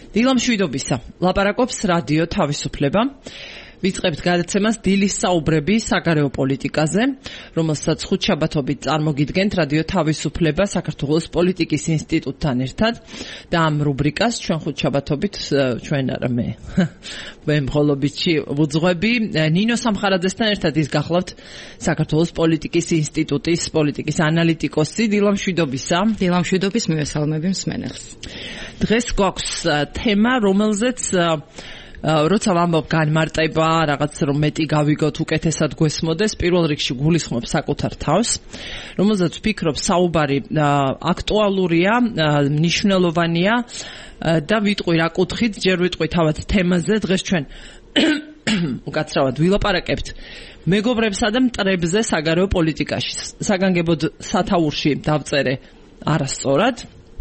დილამშვიდობისა. ლაპარაკობს რადიო თავისუფლება. ვიწყებთ გადაცემას დილის საუბრები საგარეო პოლიტიკაზე, რომელსაც ხუთშაბათობით წარმოგიდგენთ რადიო თავისუფლება საქართველოს პოლიტიკის ინსტიტუტთან ერთად და ამ რუბრიკას ჩვენ ხუთშაბათობით ჩვენ არა მე მხოლობითში ვუძღვები ნინო სამხარაძესთან ერთად ის გახლავთ საქართველოს პოლიტიკის ინსტიტუტის პოლიტიკის ანალიტიკოსი. დილამშვიდობისა. დილამშვიდობის მივესალმები მსმენელს. დღეს გვაქვს თემა, რომელზეც როცა ვამბობ განმარტება, რაღაც რომ მეტი გავიგოთ, უკეთესად გვესმოდეს, პირველ რიგში გულისხმობ საკუთარ თავს, რომელზეც ვფიქრობ საუბარი აქტუალურია, მნიშვნელოვანია და ვიტყვი რა კუთხით, ჯერ ვიტყვი თავად თემაზე. დღეს ჩვენ უკაცრავად ვილაპარაკებთ მეგობრებსა და მტრებზე საგარეო პოლიტიკაში. საგანგებოდ სათაურში დავწერე არასწორად.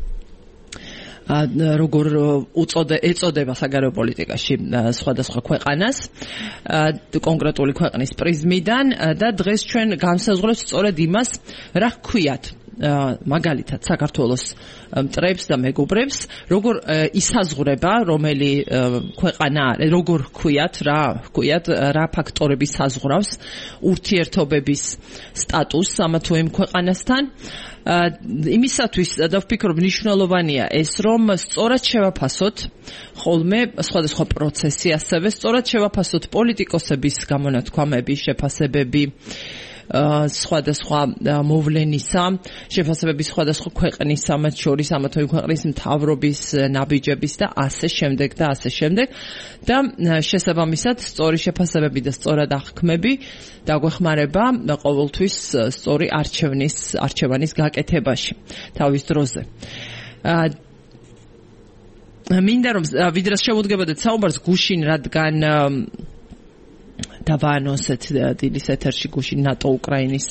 როგორ ეწოდება საგარეო პოლიტიკაში სხვადასხვა ქვეყანას კონკრეტული ქვეყნის პრიზმიდან და დღეს ჩვენ განსაზღვრებთ სწორედ იმას, რა ჰქვიათ მაგალითად საქართველოს მტრებს და მეგობრებს, როგორ ისაზღვრება რომელი ქვეყანა, როგორ ჰქვიათ, რა ფაქტორები საზღვრავს ურთიერთობების სტატუსს ამა თუ იმ ქვეყანასთან. იმისათვის და ვფიქრობ მნიშვნელოვანია ეს, რომ სწორად შევაფასოთ ხოლმე სხვადასხვა პროცესი, ასევე სწორად შევაფასოთ პოლიტიკოსების გამონათქვამები, შეფასებები სხვადასხვა მოვლენისა, შეფასებები სხვადასხვა ქვეყნისა, მათ შორის ამა თუ იმ ქვეყნის მთავრობის, ნაბიჯების და ასე შემდეგ და ასე შემდეგ და შესაბამისად სწორი შეფასებები და სწორად აღქმები დაგვეხმარება ყოველთვის სწორი არჩევანის გაკეთებაში თავის დროზე. მინდა რომ ვიდრე შევუდგებოდეთ საუბარს გუშინ, რადგან დავაანონსეთ დილის ეთერში გუშინ ნატო-უკრაინის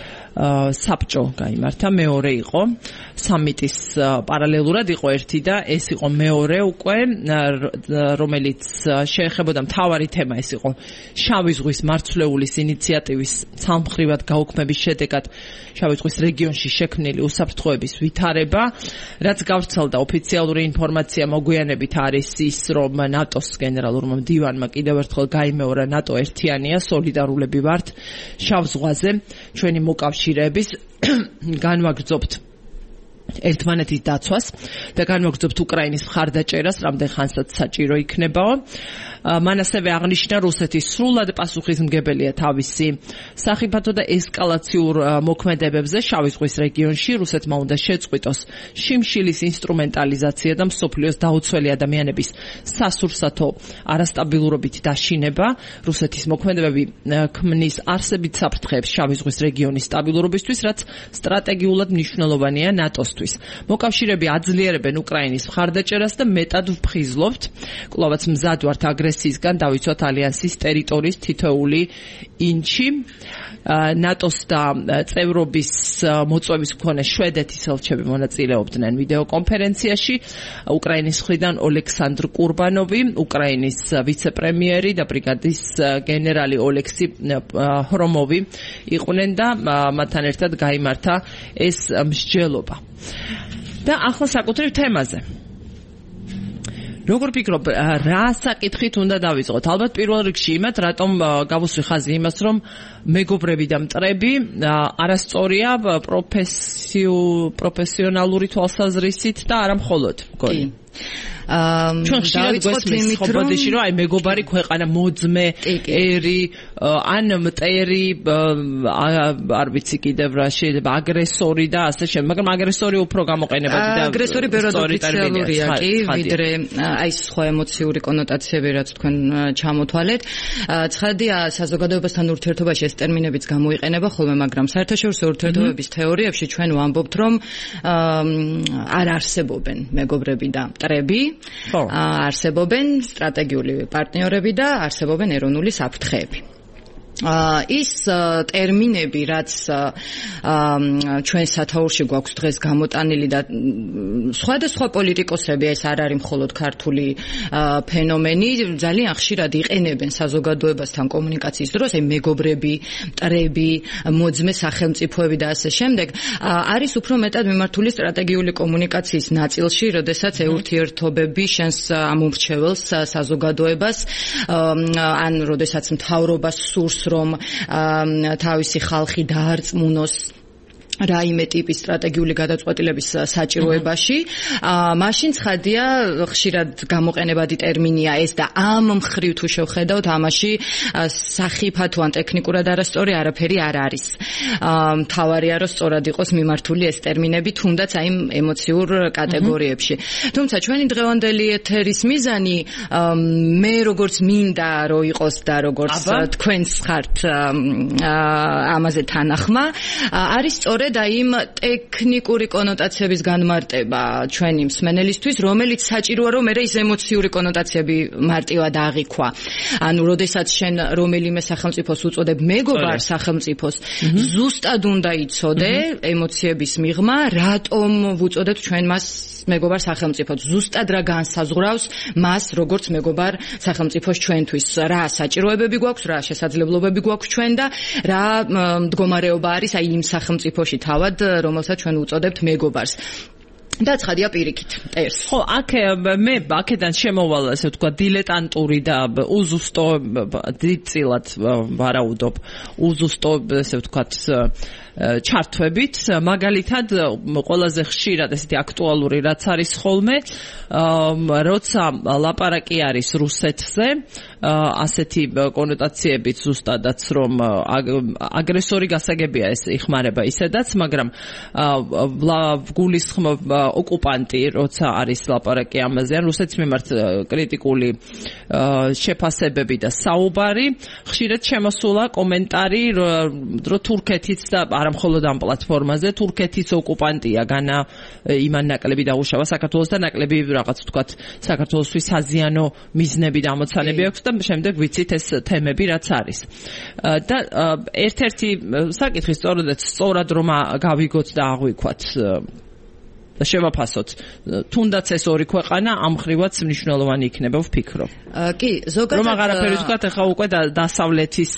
საბჭო გაიმართა, მეორე იყო სამიტის პარალელურად იყო ერთი და ეს იყო მეორე უკვე, რომელიც შეეხებოდა მთავარი თემა, ეს იყო შავი ზღვის მარცვლეულის ინიციატივის სამხრივად გაუქმების შედეგად შავი ზღვის რეგიონში შექმნილი უსაფრთხოების ვითარება, რაც გავრცელდა ოფიციალური ინფორმაცია მოგვიანებით არის ის, რომ ნატოს გენერალურმა მდივანმა კიდევ ერთხელ გაიმეორა ნატო ერთიანია, სოლიდარულები ვართ შავ ზღვაზე, ჩვენი მოკავშირეების განვაგრძობთ ერთმანეთის დაცვას და განვაგრძობთ უკრაინის მხარდაჭერას, რამდენ ხანსაც საჭირო იქნებაო. მან ასევე აღნიშნა, რუსეთის სრულად პასუხისმგებელია თავისი სახიფათო და ესკალაციურ მოქმედებებზე შავი ზღვის რეგიონში. რუსეთმა უნდა შეწყვიტოს შიმშილის ინსტრუმენტალიზაცია და მსოფლიოს დაუცველი ადამიანების სასურსათო არასტაბილურობით დაშინება. რუსეთის მოქმედებები ქმნის არსებით საფრთხეებს შავი ზღვის რეგიონის სტაბილურობისთვის, რაც სტრატეგიულად მნიშვნელოვანია ნატოსთვის. მოკავშირეები აძლიერებენ უკრაინის მხარდაჭერას და მეტად ვფხიზლობთ, კვლავაც მზად ვართ აგრესიისგან დავიცვათ ალიანსის ტერიტორიის თითოეული ინჩი. ნატოს და წევრობის მოწვევის მქონე შვედეთის ელჩები მონაწილეობდნენ ვიდეო კონფერენციაში. უკრაინის მხრიდან ოლექსანდრ კურბანოვი, უკრაინის ვიცე-პრემიერი და ბრიგადის გენერალი ოლექსი ჰრომოვი იყვნენ და მათთან ერთად გაიმართა ეს მსჯელობა. და ახლა საკუთრივ თემაზე. როგორ ფიქრობ, რა საკითხით უნდა დავიწყოთ? ალბათ პირველ რიგში იმათ, რატომ გავუსვი ხაზი იმას, რომ მეგობრები და მტრები არასწორია პროფესიონალური თვალსაზრისით და არა მხოლოდ. მგონი. ჩვენ ხშირად გვესმის ხობოდიში, რომ აი მეგობარი ქვეყანა მოძმე, ერი, ან მტერი, არ ვიცი კიდევ რა შეიძლება აგრესორი და ასე შემდეგ, მაგრამ აგრესორი უფრო გამოყენებადი და აგრესორი ბევრად ოფიციალურია კი, ვიდრე აი სხვა ემოციური კონოტაციები, რაც თქვენ ჩამოთვალეთ. ცხადია, საზოგადოებასთან ურთიერთობაში ეს ტერმინებიც გამოიყენება ხოლმე, მაგრამ საერთაშორისო ურთიერთობების თეორიებში ჩვენ ვამბობთ, რომ არ არსებობენ მეგობრები და მტრები. არსებობენ სტრატეგიული პარტნიორები და არსებობენ ეროვნული საფრთხეები. ის ტერმინები, რაც ჩვენ სათაურში გვაქვს დღეს გამოტანილი და სხვადასხვა პოლიტიკოსები, ეს არ არის მხოლოდ ქართული ფენომენი, ძალიან ხშირად იყენებენ საზოგადოებასთან კომუნიკაციის დროს, აი მეგობრები, მტრები, მოძმე სახელმწიფოები და ასე შემდეგ, არის უფრო მეტად მიმართული სტრატეგიული კომუნიკაციის ნაწილში, როდესაც ეურთიერთობები შენს ამომრჩეველს საზოგადოებას, ან როდესაც მთავრობას სურს რომ თავისი ხალხი დაარწმუნოს რაიმე ტიპის სტრატეგიული გადაწყვეტილების საჭიროებაში, მაშინ ცხადია ხშირად გამოყენებადი ტერმინია ეს და ამ მხრივ თუ შევხედავთ, ამაში სახიფათო ან ტექნიკურად არასწორი არაფერი არ არის. მთავარია რომ სწორად იყოს მიმართული ეს ტერმინები, თუნდაც აი ემოციურ კატეგორიებში. თუმცა ჩვენი დღევანდელი ეთერის მიზანი მე როგორც მინდა რომ იყოს და როგორც თქვენს ხართ ამაზე თანახმა, არის სწორედ და იმ ტექნიკური კონოტაციების განმარტება ჩვენი მსმენელისთვის, რომელიც საჭიროა რომ მე ის ემოციური კონოტაციები მარტივად აღიქვა. ანუ როდესაც შენ რომელიმე სახელმწიფოს უწოდებ მეგობარ სახელმწიფოს, ზუსტად უნდა იცოდე ემოციების მიღმა, რატომ ვუწოდებ ჩვენ მას მეგობარ სახელმწიფოს, ზუსტად რა განსაზღვრავს მას როგორც მეგობარ სახელმწიფოს ჩვენთვის, რა საჭიროებები გვაქვს, რა შესაძლებლობები გვაქვს ჩვენ და რა მდგომარეობა არის აი იმ სახელმწიფოში თავად, რომელსაც ჩვენ უწოდებთ მეგობარს. და ცხადია პირიქით ტერს. ხო, მე აქედან შემოვალ, ასე ვთქვა, დილეტანტური და უზუსტო დიდწილად ვარაუდობ, უზუსტო, ასე ვთქვათ, ჩართვებით, მაგალითად, ყველაზე ხშირად ესეთი აქტუალური რაც არის ხოლმე, როცა ლაპარაკი არის რუსეთზე, ასეთი კონოტაციებით ზუსტადაც რომ აგრესორი გასაგებია ეს იხმარება ისედაც, მაგრამ გულისხმობ ოკუპანტი, როცა არის ლაპარაკი ამაზე, ან რუსეთის მიმართ კრიტიკული შეფასებები და საუბარი, ხშირად შემოსულა კომენტარი, რომ თურქეთიც და არა მხოლოდ ამ პლატფორმაზე, თურქეთის ოკუპანტია, განა იმან ნაკლები დაუშავა საქართველოს და ნაკლები რაღაც ვთქვათ საქართველოსთვის საზიანო მიზნები და ამოცანები აქვს და შემდეგ ვიცით ეს თემები რაც არის. და ერთ-ერთი საკითხი სწორად რომ გავიგოთ და აღვიქვათ და შევაფასოთ. თუნდაც ეს ორი ქვეყანა ამ ხრივაც მნიშვნელოვანი იქნება, ვფიქრობ. კი, ზოგადად რომ აღარაფერი ვთქვათ, ახლა უკვე დასავლეთის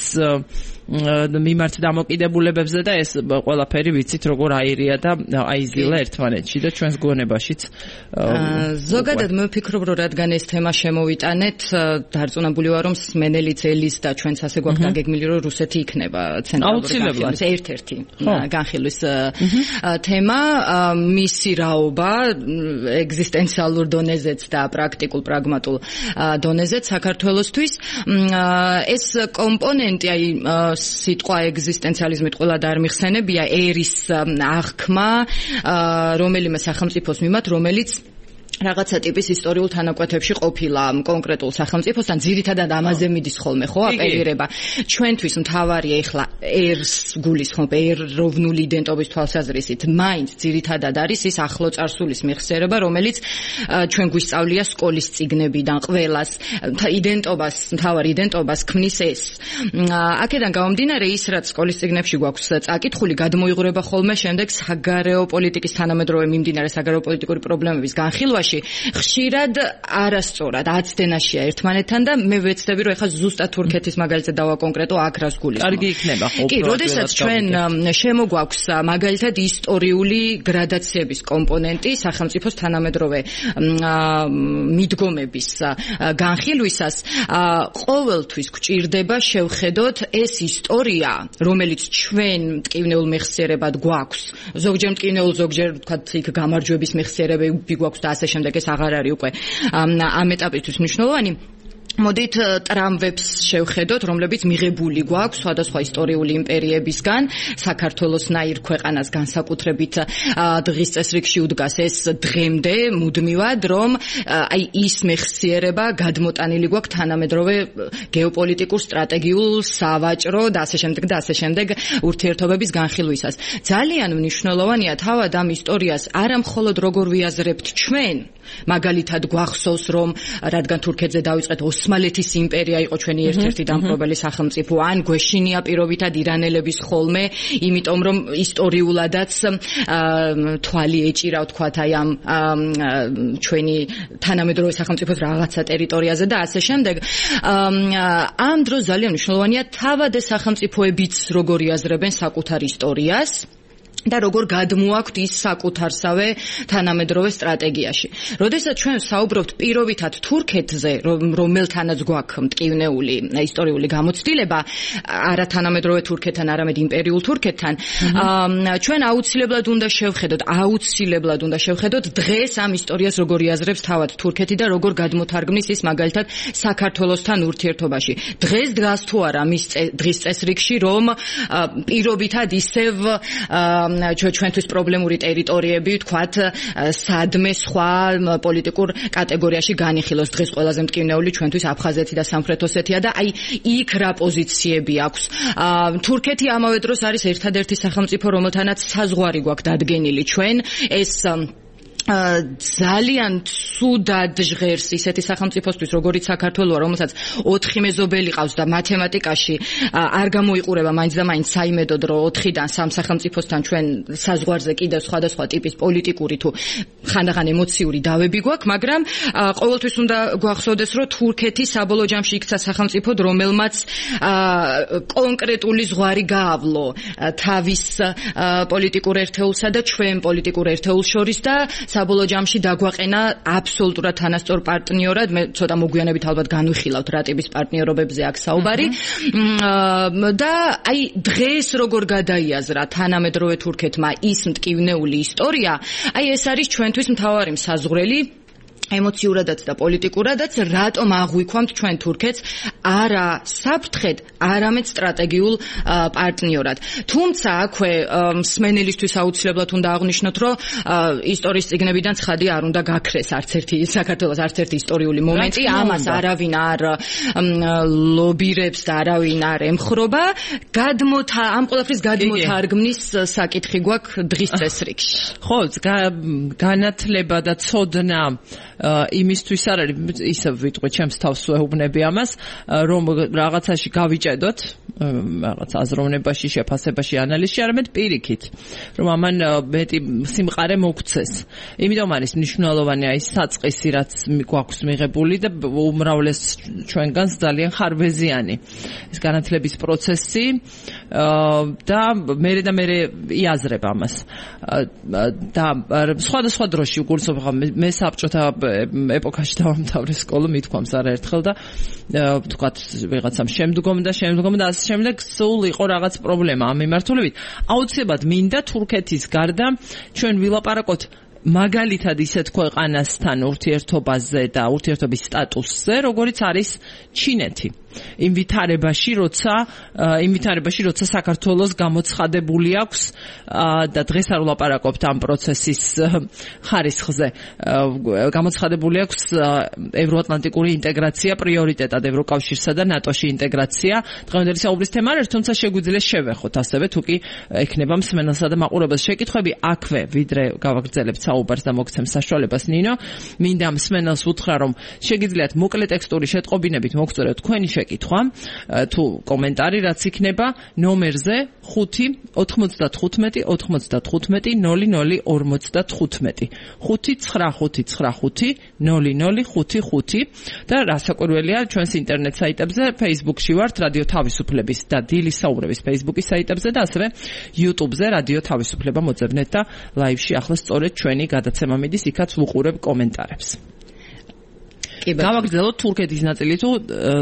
მიმართ დამოკიდებულებებზე და ეს ყველაფერი ვიცით როგორ აირია და აიზილა ერთმანეთში და ჩვენს გონებაშიც. ზოგადად მე ვფიქრობ, რომ რადგან ეს თემა შემოვიტანეთ, დარწმუნებული ვარ, რომ სმენელი ძელის და ჩვენც ასე გვაქვს დაგეგმილი, რომ რუსეთი იქნება ცენტრალური განხილვის ერთ-ერთი განხილვის თემა, მისი რაობა ეგზისტენციალურ დონეზეც და პრაქტიკულ პრაგმატულ დონეზეც საქართველოსთვის. ეს კომპონენტი აი სიტყვა ეგზისტენციალიზმით ყველად არ მიხსენებია, ერის აღქმა რომელიმე სახელმწიფოს მიმართ, რომელიც რაღაცა ტიპის ისტორიულ თანაკვეთებში ყოფილა კონკრეტულ სახელმწიფოსთან, ძირითადად ამაზე მიდის ხოლმე, ხო, აპელირება. ჩვენთვის მთავარია ეხლა ერს გულისხმობ, ეროვნული იდენტობის თვალსაზრისით, მაინც ძირითადად არის ის ახლო წარსულის მეხსიერება, რომელიც ჩვენ გვისწავლია სკოლის წიგნებიდან ყველას, იდენტობას, მთავარ იდენტობას ქმნის ეს. აქედან გამომდინარე, ის რაც სკოლის წიგნებში გვაქვს წაკითხული, გადმოიღვრება ხოლმე შემდეგ საგარეო პოლიტიკის თანამედროვე მიმდინარე საგარეო პოლიტიკური პრობლემების განხილვაში ხშირად არასწორად აცდენაშია ერთმანეთთან და მე ვეცდები რომ ეხლა ზუსტად თურქეთის მაგალითად დავაკონკრეტო აქ რას გულისხმობ. კარგი იქნება ხო? კი, როდესაც ჩვენ შემოგვაქვს მაგალითად ისტორიული გრადაციების კომპონენტი სახელმწიფოს თანამედროვე მიდგომების განხილვისას, ყოველთვის გვჭირდება შევხედოთ ეს ისტორია, რომელიც ჩვენ მტკივნეულ მეხსიერებად გვაქვს. ზოგჯერ მტკივნეულ, ზოგჯერ ვთქვათ იქ გამარჯვების მეხსიერებები გვაქვს და ასე შემდეგ, ეს აღარ არის უკვე ამ ეტაპისთვის მნიშვნელოვანი. მოდით ტრამვებს შევხედოთ, რომლებიც მიღებული გვაქვს სხვადასხვა ისტორიული იმპერიებისგან, საქართველოსნაირ ქვეყანას განსაკუთრებით დღის წესრიგში უდგას ეს დღემდე მუდმივად, რომ აი ის მეხსიერება გადმოტანილი გვაქვს თანამედროვე გეოპოლიტიკურ, სტრატეგიულ, სავაჭრო და ასე შემდეგ და ასე შემდეგ ურთიერთობების განხილვისას. ძალიან მნიშვნელოვანია თავად ამ ისტორიას არა მხოლოდ როგორ ვიაზრებთ ჩვენ, მაგალითად გვახსოვს, რომ რადგან თურქეთზე დაიწყეთ ოსმალეთის იმპერია იყო ჩვენი ერთ-ერთი დამპყრობელი სახელმწიფო, ან გვეშინია პირობითად ირანელების ხოლმე, იმიტომ რომ ისტორიულადაც თვალი ეჭირა ვთქვათ აი ამ ჩვენი თანამედროვე სახელმწიფოს რაღაცა ტერიტორიაზე და ასე შემდეგ. ამ დროს ძალიან მნიშვნელოვანია თავად ეს სახელმწიფოებიც როგორ იაზრებენ საკუთარ ისტორიას და როგორ გადმოაქვთ ის საკუთარსავე თანამედროვე სტრატეგიაში. როდესაც ჩვენ საუბრობთ პირობითად თურქეთზე, რომელთანაც გვაქვს მტკივნეული ისტორიული გამოცდილება, არა თანამედროვე თურქეთთან, არამედ იმპერიულ თურქეთთან, ჩვენ აუცილებლად უნდა შევხედოთ დღეს ამ ისტორიას როგორ იაზრებს თავად თურქეთი და როგორ გადმოთარგმნის ის მაგალითად საქართველოსთან ურთიერთობაში. დღეს დგას თუ არა მის დღის წესრიგში, რომ პირობითად ისევ ჩვენთვის პრობლემური ტერიტორიები, ვთქვათ, სადმე სხვა პოლიტიკურ კატეგორიაში განიხილოს. დღეს ყველაზე მტკივნეული ჩვენთვის აფხაზეთი და სამხრეთ ოსეთია და აი იქ რა პოზიციები აქვს. თურქეთი ამავე დროს არის ერთადერთი სახელმწიფო, რომელთანაც საზღვარი გვაქვს დადგენილი ჩვენ. ეს ძალიან ცუდად ჟღერს ისეთი სახელმწიფოსთვის, როგორიც საქართველოა, რომელსაც 4 მეზობელი ყავს და მათემატიკაში არ გამოიყურება მაინც და მაინც საიმედოდ, რომ 4-დან 3 სახელმწიფოსთან ჩვენ საზღვარზე კიდევ სხვადასხვა ტიპის პოლიტიკური თუ ხანდახან ემოციური დავები გვაქვს, მაგრამ ყოველთვის უნდა გვახსოვდეს, რომ თურქეთი საბოლოო ჯამში იქცა სახელმწიფოდ, რომელმაც კონკრეტული ზღვარი გაავლო თავის პოლიტიკურ ერთეულსა და ჩვენ პოლიტიკურ ერთეულს შორის და საბოლოო ჯამში დაგვაყენა აბსოლუტურად თანასწორ პარტნიორად. მე ცოტა მოგვიანებით ალბათ განვიხილავთ რა ტიპის პარტნიორობებზე აქ საუბარი. და აი დღეს როგორ გადაიაზრა თანამედროვე თურქეთმა ის მტკივნეული ისტორია, აი ეს არის ჩვენთვის მთავარი საზღვრელი ემოციურადაც და პოლიტიკურადაც, რატომ აღვიქვამთ ჩვენ თურქეთს არა საფრთხედ, არამედ სტრატეგიულ პარტნიორად. თუმცა აქვე მსმენელისთვის აუცილებლად უნდა აღვნიშნოთ, რომ ისტორიის წიგნებიდან ცხადი არ უნდა გაქრეს არც ერთი საქართველოს არც ერთი ისტორიული მომენტი, ამას არავინ არ ლობირებს და არავინ არ ემხრობა. ამ ყველაფრის გადმოთარგმნის საკითხი გვაქვს დღის წესრიგში. ხო, განათლება და ცოდნა იმისთვის არ არის, ისე ვიტყვი, ჩემს თავს ვეუბნები ამას, რომ რაღაცაში გავიჭედოთ, რაღაც აზროვნებაში, შეფასებაში, ანალიზში, არამედ პირიქით, რომ ამან მეტი სიმყარე მოგცეს. იმიტომ არის მნიშვნელოვანი აი საწყისი, რაც გვაქვს მიღებული და უმრავლეს ჩვენგანს ძალიან ხარბეზიანი ეს განათლების პროცესი და მე იაზრებ ამას. და სხვადასხვა დროში უგულისხმობ მე საბჭოთა ეპოქაში დავამთავრე სკოლა, მithქვამს არაერთხელ და ვთქვათ ვიღაცამ შემდგომ და ასე შემდეგ სულ იყო რაღაც პრობლემა ამ მიმართულებით. აუცილებლად მინდა თურქეთის გარდა ჩვენ ვილაპარაკოთ მაგალითად ისეთ ქვეყანასთან ურთიერთობაზე და ურთიერთობის სტატუსზე, როგორიც არის ჩინეთი. იმ ვითარებაში, როცა საქართველოს გამოცხადებული აქვს და დღეს არ ვლაპარაკობთ ამ პროცესის ხარისხზე. გამოცხადებული აქვს ევროატლანტიკური ინტეგრაცია პრიორიტეტად ევროკავშირსა და ნატოში ინტეგრაცია. დღევანდელი საუბრის თემა არის, თუმცა შეგვიძლია შევეხოთ ასევე, თუ კი ექნება მსმენელსა და მაყურებელს შეკითხვები აქვე, ვიდრე გავაგრძელებთ საუბარს და მოგცემ საშუალებას ნინო. მინდა მსმენელს უთხრა, რომ შეგიძლიათ მოკლე ტექსტური შეტყობინებით მოგწეროთ თქვენი შეკითხვა თუ კომენტარი, რაც იქნება ნომერზე 5 95 95 00 55 5955955 0055 და რასაკვირველია, ჩვენს ინტერნეტ საიტებზე, Facebook-ში ვართ რადიო თავისუფლების და დილის საუბრების Facebook-ის საიტებზე და ასევე YouTube-ზე რადიო თავისუფლება მოძებნეთ და ლაივში ახლა სწორედ ჩვენი გადაცემა მიდის, იქაც ვუყურებ კომენტარებს. გავაგრძელოთ თურქეთის ნაწილი თუ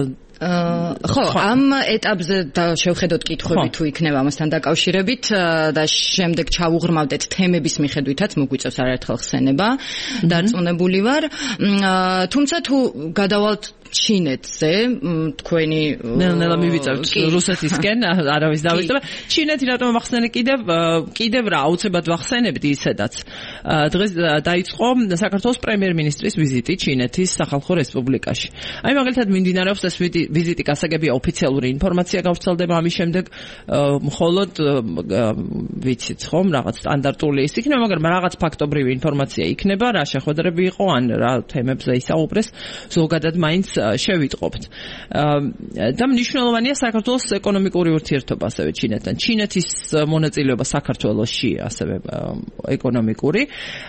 ხო, ამ ეტაპზე შევხედოთ კითხვები თუ იქნება ამასთან დაკავშირებით და შემდეგ ჩავუღრმავდეთ თემების მიხედვითაც, მოგვიწევს არაერთხელ ხსენება, დარწმუნებული ვარ. თუმცა თუ გადავალთ ჩინეთზე, თქვენი ნელა მივიწევთ რუსეთისკენ, არავის დავიწყება. ჩინეთი რატომ ვახსენე კიდევ რა, აუცილებლად ვახსენებდი ისედაც. დღეს დაიწყო საქართველოს პრემიერ-მინისტრის ვიზიტი ჩინეთის სახალხო რესპუბლიკაში. აი მაგალითად მიმდინარეობს ეს ვიზიტი გასაგებია ოფიციალური ინფორმაცია გავრცელდება ამის შემდეგ მხოლოდ ვიცით ხომ რაღაც სტანდარტული ის იქნება, მაგრამ რაღაც ფაქტობრივი ინფორმაცია იქნება, რა შეხვედრები იყო ან რა თემებზე ისაუბრეს, ზოგადად მაინც შევიტყობთ. და მნიშვნელოვანია საქართველოს ეკონომიკური ურთიერთობა ასევე ჩინეთთან. ჩინეთის მონაწილეობა საქართველოში ასევე ეკონომიკური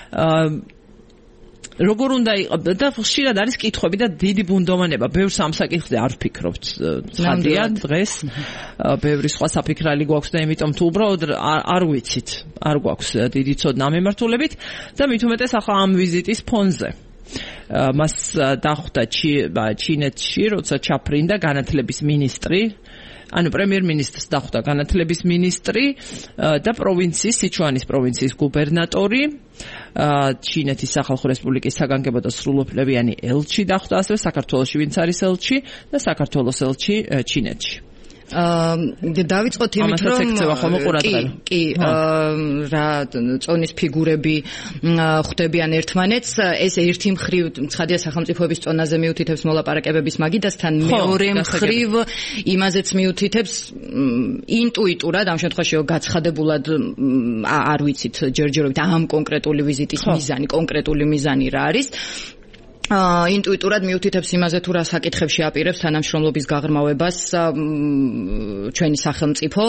როგორ უნდა იყოს და ხშირად არის კითხვები და დიდი ბუნდოვანება. ბევრს ამ საკითხზე არ ვფიქრობთ. ცხადია დღეს ბევრი სხვა საფიქრალი გვაქვს და იმიტომ თუ უბრალოდ არ ვიცით, არ გვაქვს დიდი ცოდნა ამ მიმართულებით და მით უმეტეს ახლა ამ ვიზიტის ფონზე. მას დახვდა ჩინეთში, როცა ჩაფრინდა განათლების მინისტრი, ანუ პრემიერ-მინისტრს დახვდა განათლების მინისტრი და პროვინციის, სიჩუანის პროვინციის გუბერნატორი, ჩინეთის სახალხო რესპუბლიკის საგანგებო და სრულუფლებიანი ელჩი დახვდა, ასევე საქართველოში ვინც არის ელჩი და საქართველოს ელჩი ჩინეთში. დავიწყოთ იმით, რომ კი, რა წონის ფიგურები ხვდებიან ერთმანეთს, ეს ერთი მხრივ ცხადია სახელმწიფოების წონაზე მიუთითებს მოლაპარაკებების მაგიდასთან, მეორე მხრივ იმაზეც მიუთითებს ინტუიტურად, ამ შემთხვევაში გაცხადებულად არ ვიცით ჯერჯერობით ამ კონკრეტული ვიზიტის მიზანი, კონკრეტული მიზანი რა არის. ინტუიტურად მიუთითებს იმაზე თუ რა საკითხებში აპირებს თანამშრომლობის გაღრმავებას ჩვენი სახელმწიფო.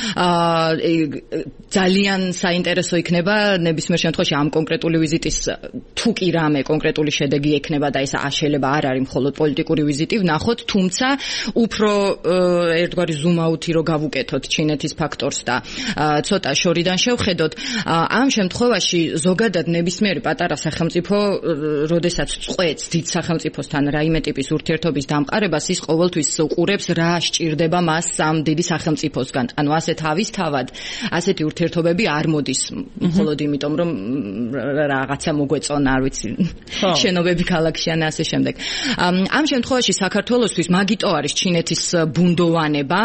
ძალიან საინტერესო იქნება ნებისმიერ შემთხვევაში ამ კონკრეტული ვიზიტის თუ კი რამე კონკრეტული შედეგი ექნება და ეს შეიძლება არ არის მხოლოდ პოლიტიკური ვიზიტი, ვნახოთ, თუმცა უფრო ერთგვარი ზუმაუთი რო გავუკეთოთ ჩინეთის ფაქტორს და ცოტა შორიდან შევხედოთ, ამ შემთხვევაში ზოგადად ნებისმიერი პატარა სახელმწიფო, როდესაც დიდ სახელმწიფოსთან რაიმე ტიპის ურთიერთობის დამყარებას ის ყოველთვის უყურებს რა სჭირდება მას ამ დიდი სახელმწიფოსგან. ანუ ასე თავისთავად ასეთი ურთიერთობები არ მოდის მხოლოდ იმიტომ რომ რაღაცა მოგვეწონა, არ ვიცი, შენობები ქალაქში ან ასე შემდეგ. ამ შემთხვევაში საქართველოსთვის მაგიტო არის ჩინეთის ბუნდოვანება.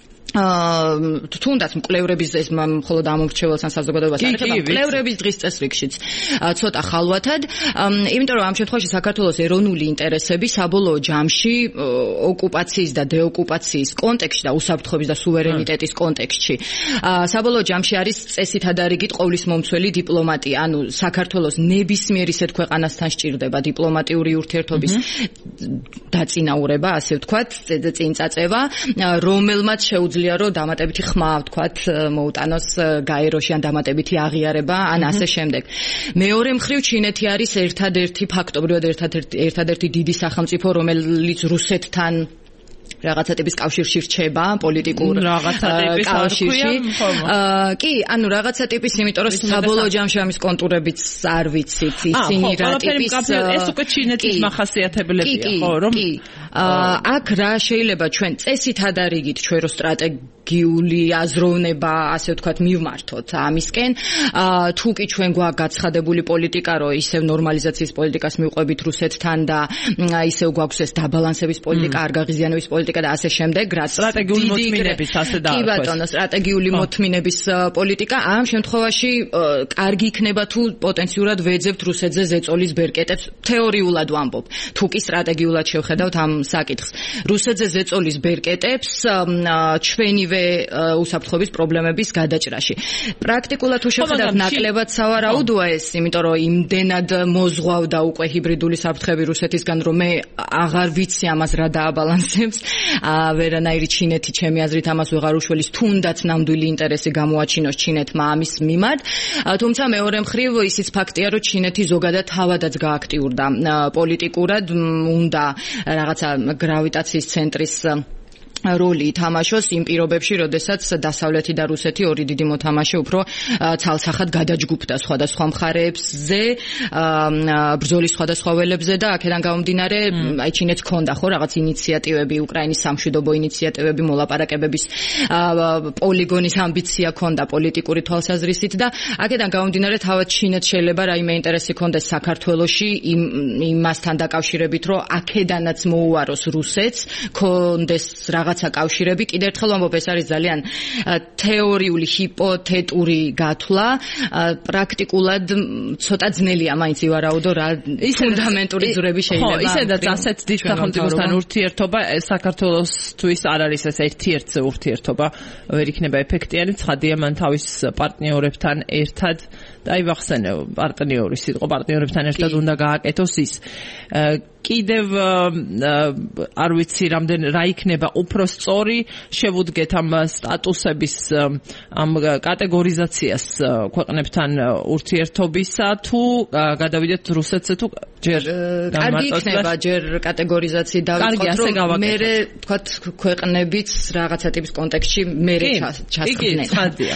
თუნდაც მკვლევრების ეს მხოლოდ ამორჩეველს ან საზოგადოებას არ ეხება, მკვლევრების დღის წესრიგშიც ცოტა ხალვათად, იმიტომ რომ ამ შემთხვევაში საქართველოს ეროვნული ინტერესები საბოლოო ჯამში ოკუპაციის და დეოკუპაციის კონტექსტში და უსაფრთხოების და სუვერენიტეტის კონტექსტში საბოლოო ჯამში არის წესით ადარიგით ყოვლის მომცველი დიპლომატია, ანუ საქართველოს ნებისმიერ ისეთ ქვეყანასთან სჭირდება დიპლომატიური ურთიერთობის დაწინაურება, ასე ვთქვათ, წინ წაწევა, რომელმაც შეუძლია რომ დამატებითი ხმა ვთქვათ მოუტანოს გაეროში ან დამატებითი აღიარება ან ასე შემდეგ. მეორე მხრივ ჩინეთი არის ერთადერთი ფაქტობრივად ერთადერთი დიდი სახელმწიფო, რომელიც რუსეთთან რაღაცა ტიპის კავშირში რჩება, პოლიტიკურ კავშირში. კი, ანუ რაღაცა ტიპის, იმიტომ რომ საბოლოო ჯამში ამის კონტურებიც არ ვიცით, ისინი რა ტიპის ეს უკვე ჩინეთის მახასიათებლებია, ხო, რომ აქ რა შეიძლება ჩვენ წესით ადარიგით ჩვენ რო სტრატეგიული აზროვნება, ასე ვთქვათ, მივმართოთ ამისკენ, თუ კი ჩვენ გვაქვს გაცხადებული პოლიტიკა, რომ ისევ ნორმალიზაციის პოლიტიკას მივყვებით რუსეთთან და ისევ გვაქვს ეს დაბალანსების პოლიტიკა, არ გაღიზიანების პოლიტიკა და ასე შემდეგ, რაც სტრატეგიული მოთმინების ასე და კი ბატონო, სტრატეგიული მოთმინების პოლიტიკა ამ შემთხვევაში კარგი იქნება თუ პოტენციურად ვეძებთ რუსეთზე ზეწოლის ბერკეტებს, თეორიულად ვამბობ, თუ კი სტრატეგიულად შევხედავთ ამ საკითხს. რუსეთზე ზეწოლის ბერკეტებს ჩვენივე უსაფრთხოების პრობლემების გადაჭრაში. პრაქტიკულად თუ შევხედავთ ნაკლებად სავარაუდოა ეს, იმიტომ რომ იმდენად მოზღვავდა უკვე ჰიბრიდული საფრთხეები რუსეთისგან, რომ მე აღარ ვიცი ამას რა დააბალანსებს. ვერანაირი ჩინეთი ჩემი აზრით ამას ვეღარ უშველის, თუნდაც ნამდვილი ინტერესი გამოაჩინოს ჩინეთმა ამის მიმართ. თუმცა მეორე მხრივ ისიც ფაქტია, რომ ჩინეთი ზოგადად თავადაც გააქტიურდა პოლიტიკურად, უნდა რაღაცა გრავიტაციის ცენტრის როლი ითამაშოს იმ პირობებში, როდესაც დასავლეთი და რუსეთი ორი დიდი მოთამაშე უფრო ცალსახად გადაჯგუფდა სხვადასხვა მხარეებზე, ბრძოლის სხვადასხვა ველებზე და აქედან გამომდინარე, აი ჩინეთს ჰქონდა ხო რაღაც ინიციატივები, უკრაინის სამშვიდობო ინიციატივები, მოლაპარაკებების პოლიგონის ამბიცია ჰქონდა პოლიტიკური თვალსაზრისით და აქედან გამომდინარე, თავად ჩინეთს შეიძლება რაიმე ინტერესი ჰქონდეს საქართველოში იმასთან დაკავშირებით, რომ აქედანაც მოუაროს რუსეთს, ჰქონდეს რაღაც რაღაცა კავშირები. კიდევ ერთხელ ვამბობ, ეს არის ძალიან თეორიული, ჰიპოთეტური გათვლა. პრაქტიკულად ცოტა ძნელია მაინც ივარაუდო რა ფუნდამენტური ძვრები შეიძლება. ხო, ისედაც ასეთ დიდ სახელმწიფოსთან ურთიერთობა საქართველოსთვის არ არის ეს ერთ-ერთი ურთიერთობა, ვერ იქნება ეფექტიანი. ცხადია, მან თავის პარტნიორებთან ერთად და აი ვახსენე პარტნიორის სიტყვა პარტნიორებთან ერთად უნდა გააკეთოს ის. კიდევ არ ვიცი რა იქნება უფრო სწორი შევუდგეთ ამ სტატუსების ამ კატეგორიზაციას ქვეყნებთან ურთიერთობისა თუ გადავიდეთ რუსეთზე თუ ჯერ კარგი იქნება ჯერ კატეგორიზაცია დავიწყოთ რომ მე ვთქვათ ქვეყნებიც რაღაცა ტიპის კონტექსტში მე ჩასწრდნენ.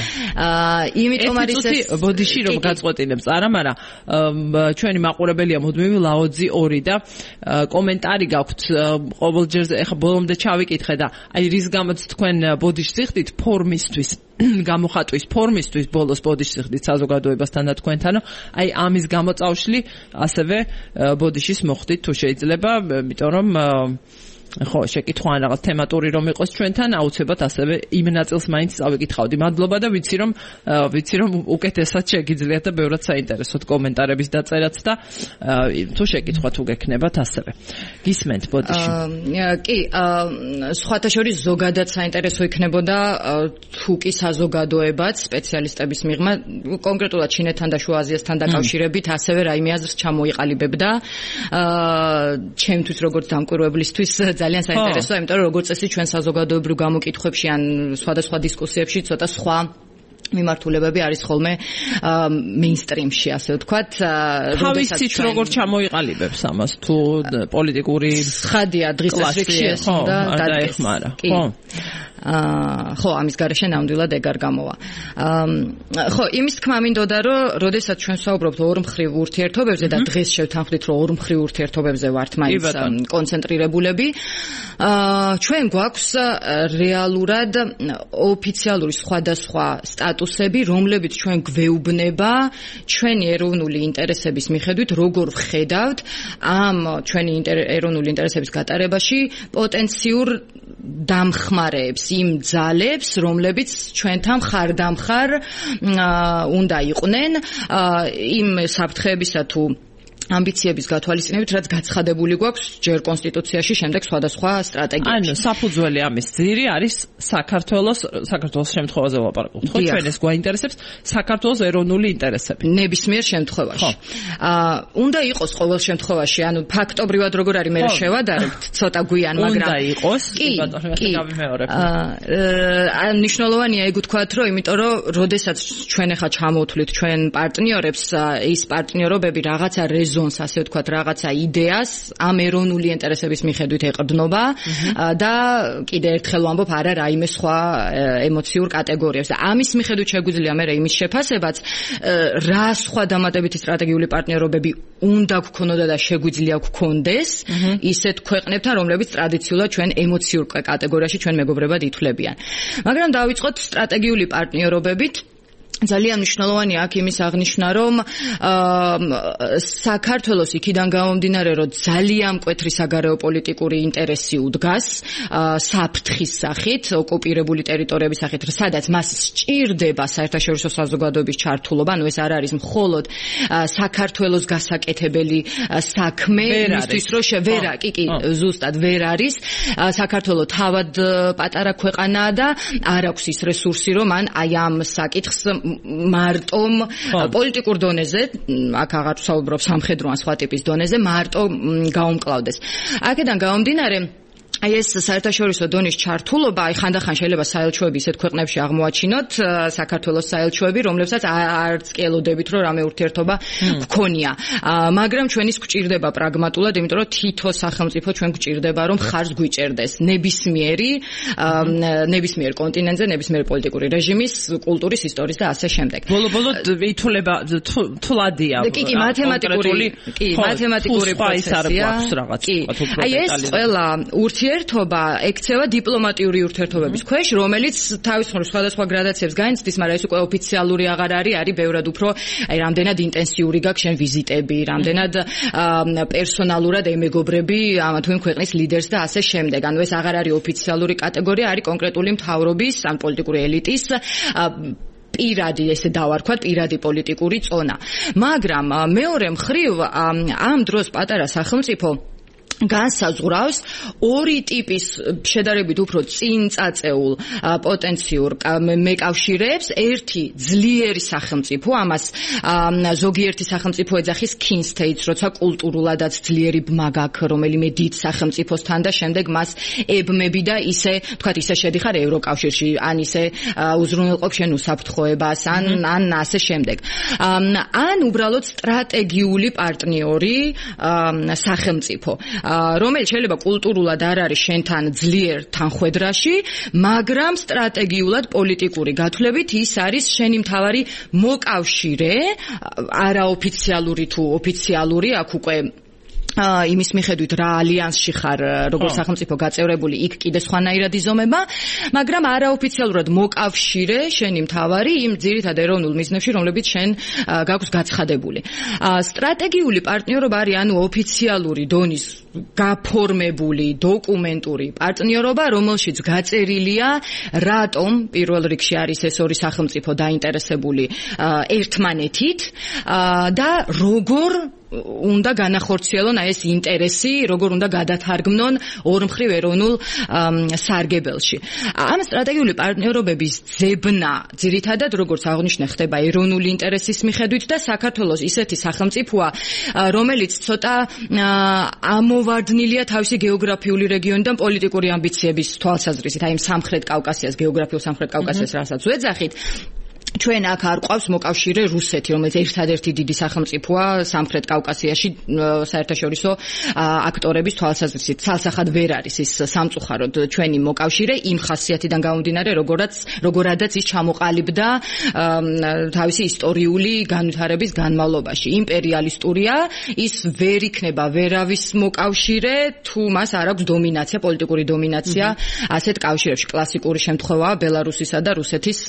იმიტომ არის ეს ბოდიში რომ გაწყვეტინებს არა, მაგრამ ჩვენი მაყურებელია მუდმივი ლაოძი 2 და კომენტარი გაქვთ ყოველჯერზე ეხა ბოლომდე ჩავიკითხე და აი რის გამოც თქვენ ბოდიშს იხდით ფორმისთვის გამოხატვის ფორმისთვის ბოლოს ბოდიშს იხდით საზოგადოებასთან და თქვენთანო აი ამის გამოწავშლი ასევე ბოდიშის მოხდით თუ შეიძლება იმიტომ რომ ხო შეკითხვა ან რაღაც თემატური რომ იყოს ჩვენთან აუცილებლად ასევე იმ ნაწილს მაინც წავიკითხავდი. მადლობა და ვიცი რომ უკეთესად შეგიძლიათ და ბევრად საინტერესოდ კომენტარების დაწერაც და თუ შეკითხვა თუ გექნებათ ასევე. გისმენთ ბოდიში. კი, სხვათა შორის ზოგადად საინტერესო იქნებოდა თუ კი საზოგადოებაც სპეციალისტების მიღმა კონკრეტულად ჩინეთთან და შუა აზიასთან დაკავშირებით ასევე რაიმე აზრს ჩამოიყალიბებდა. ჩემთვის როგორც დამკვირვებლისთვის ძალიან საინტერესოა, იმიტომ რომ როგორც წესი ჩვენ საზოგადოებრივ გამოკითხვებში ან სხვადასხვა დისკუსიებში ცოტა სხვა მიმართულებები არის ხოლმე მეინსტრიმში, ასე ვთქვათ. თავისით როგორ ჩამოიყალიბებს ამას თუ პოლიტიკური ხადია დღის რიგში ეს უნდა დაეხმარა. ხო. ხო, ამის გარეშე ნამდვილად ეგ არ გამოვა. ხო, იმის თქმა მინდოდა, რომ როდესაც ჩვენ ვსაუბრობთ ორმხრივ ურთიერთობებზე და დღეს შევთანხმდით, რომ ორმხრივ ურთიერთობებზე ვართ მაინც კონცენტრირებულები, ჩვენ გვაქვს რეალურად ოფიციალური სხვადასხვა სტატუსები, რომლებიც ჩვენ გვეუბნება ჩვენი ეროვნული ინტერესების მიხედვით, როგორ ვხედავთ ამ ჩვენი ეროვნული ინტერესების გატარებაში პოტენციურ დამხმარეებს, იმ ძალებს, რომლებიც ჩვენთან მხარდამხარ უნდა იყვნენ იმ საფრთხეებისა თუ ამბიციების გათვალისწინებით, რაც გაცხადებული გვაქვს ჯერ კონსტიტუციაში, შემდეგ სხვადასხვა სტრატეგიაში. ანუ საფუძველი ამის ძირი არის საქართველოს შემთხვევაზე ვლაპარაკობთ. ხო, ჩვენ ეს გვაინტერესებს საქართველოს ეროვნული ინტერესები. ნებისმიერ შემთხვევაში. უნდა იყოს ყოველ შემთხვევაში, ანუ ფაქტობრივად როგორ არის მე შევადარებთ, ცოტა გვიან, მაგრამ უნდა იყოს. კი, მნიშვნელოვანია ეგ ვთქვათ, რომ იმიტომ რომ როდესაც ჩვენ ახლა ჩამოვთვლით ჩვენ პარტნიორებს, ის პარტნიორობები რაღაცა ზონს, ასე ვთქვათ, რაღაცა იდეას ამ ეროვნული ინტერესების მიხედვით ეყრდნობა და კიდევ ერთხელ ვამბობ, არა რაიმე სხვა ემოციურ კატეგორიებს. და ამის მიხედვით შეგვიძლია მე იმის შეფასებაც, რა სხვა დამატებითი სტრატეგიული პარტნიორობები უნდა გქონოდა და შეგვიძლია გქონდეს ისეთ ქვეყნებთან, რომლებიც ტრადიციულად ჩვენ ემოციურ კატეგორიაში ჩვენ მეგობრებად ითვლებიან. მაგრამ დავიწყოთ სტრატეგიული პარტნიორობებით. ძალიან მნიშვნელოვანია აქ იმის აღნიშვნა, რომ საქართველოს იქიდან გამომდინარე, რომ ძალიან მკვეთრი საგარეო პოლიტიკური ინტერესი უდგას საფრთხის სახით, ოკუპირებული ტერიტორიების სახით, სადაც მას სჭირდება საერთაშორისო საზოგადოების ჩართულობა, ანუ ეს არ არის მხოლოდ საქართველოს გასაკეთებელი საქმე, იმისთვის რომ კი, ზუსტად ვერ არის. საქართველო თავად პატარა ქვეყანაა და არ აქვს ის რესურსი, რომ მან აი ამ საკითხს მარტო პოლიტიკურ დონეზე, აქ აღარ ვსაუბრობ სამხედრო ან სხვა ტიპის დონეზე, მარტო გაუმკლავდეს. აქედან გამომდინარე, აი ეს საერთაშორისო დონის ჩართულობა, აი ხანდახან შეიძლება საელჩოები ისეთ ქვეყნებში აღმოაჩინოთ, საქართველოს საელჩოები, რომლებსაც არც კი ელოდებით, რომ რამე ურთიერთობა გქონია. მაგრამ ჩვენ ის გვჭირდება პრაგმატულად, იმიტომ რომ თითო სახელმწიფო ჩვენ გვჭირდება, რომ ხარს გვიჭერდეს ნებისმიერ კონტინენტზე, ნებისმიერ პოლიტიკური რეჟიმის, კულტურის, ისტორიის და ასე შემდეგ. ბოლო-ბოლო ითვლება თვლადია. კი, მათემატიკური პროცესია. აი ეს ყველა ურთიერთობა ექცევა დიპლომატიური ურთიერთობების ქვეშ, რომელიც თავის მხრივ სხვადასხვა გრადაციებს განიცდის, მაგრამ ეს უკვე ოფიციალური აღარ არის ბევრად უფრო რამდენად ინტენსიური გაქვს შენ ვიზიტები, რამდენად პერსონალურად ემეგობრები ამ თუ იმ ქვეყნის ლიდერს და ასე შემდეგ. ანუ ეს აღარ არის ოფიციალური კატეგორია, არის კონკრეტული მთავრობის ან პოლიტიკური ელიტის პირადი ესე დავარქვათ, პირადი პოლიტიკური წონა. მაგრამ მეორე მხრივ ამ დროს პატარა სახელმწიფო განსაზღვრავს ორი ტიპის შედარებით უფრო წინ წაწეულ პოტენციურ მეკავშირეებს. ერთი ძლიერი სახელმწიფო, ამას ზოგიერთი სახელმწიფო ეძახის king states, როცა კულტურულადაც ძლიერი ბმა გაქვს რომელიმე დიდ სახელმწიფოსთან და შემდეგ მას ებმები და ისე, თქვათ, ისე შედიხარ ევროკავშირში, ან ისე უზრუნველყოფ შენ უსაფრთხოებას, ან ასე შემდეგ. ან უბრალოდ სტრატეგიული პარტნიორი სახელმწიფო, რომელიც შეიძლება კულტურულად არ არის შენთან ძლიერ თანხვედრაში, მაგრამ სტრატეგიულად პოლიტიკური გათვლებით ის არის შენი მთავარი მოკავშირე, არაოფიციალური თუ ოფიციალური, აქ უკვე იმის მიხედვით რა ალიანსში ხარ, როგორ სახელმწიფო გაწევრებული, იქ კიდე სხვანაირად იზომება, მაგრამ არაოფიციალურად მოკავშირე შენი მთავარი იმ ძირითად ეროვნულ მიზნებში, რომლებიც შენ გაქვს გაცხადებული. სტრატეგიული პარტნიორობა არის ანუ ოფიციალური დონის გაფორმებული დოკუმენტური პარტნიორობა, რომელშიც გაწერილია რატომ პირველ რიგში არის ეს ორი სახელმწიფო დაინტერესებული ერთმანეთით და როგორ უნდა განახორციელონ ეს ინტერესი, როგორ უნდა გადათარგმნონ ორმხრივ ეროვნულ სარგებელში. ამ სტრატეგიული პარტნიორობების ძებნა ძირითადად როგორც აღნიშნე ხდება ეროვნული ინტერესის მიხედვით და საქართველოს ისეთი სახელმწიფოა, რომელიც ცოტა ამოვარდნილია თავისი გეოგრაფიული რეგიონიდან პოლიტიკური ამბიციების თვალსაზრისით, აი სამხრეთ კავკასიას, გეოგრაფიულ სამხრეთ კავკასიას, რასაც ვეძახით. ჩვენ აქ არ ყავს მოკავშირე რუსეთი, რომელიც ერთადერთი დიდი სახელმწიფოა სამხრეთ კავკასიაში საერთაშორისო აქტორების თვალსაზრისით. ცალსახად ვერ არის ის სამწუხაროდ ჩვენი მოკავშირე იმ ხასიათიდან გამომდინარე, როგორადაც ის ჩამოყალიბდა თავისი ისტორიული განვითარების განმავლობაში. იმპერიალისტურია, ის ვერ იქნება ვერავის მოკავშირე, თუ მას არ აქვს დომინაცია, პოლიტიკური დომინაცია ასეთ კავშირებში. კლასიკური შემთხვევაა ბელარუსისა და რუსეთის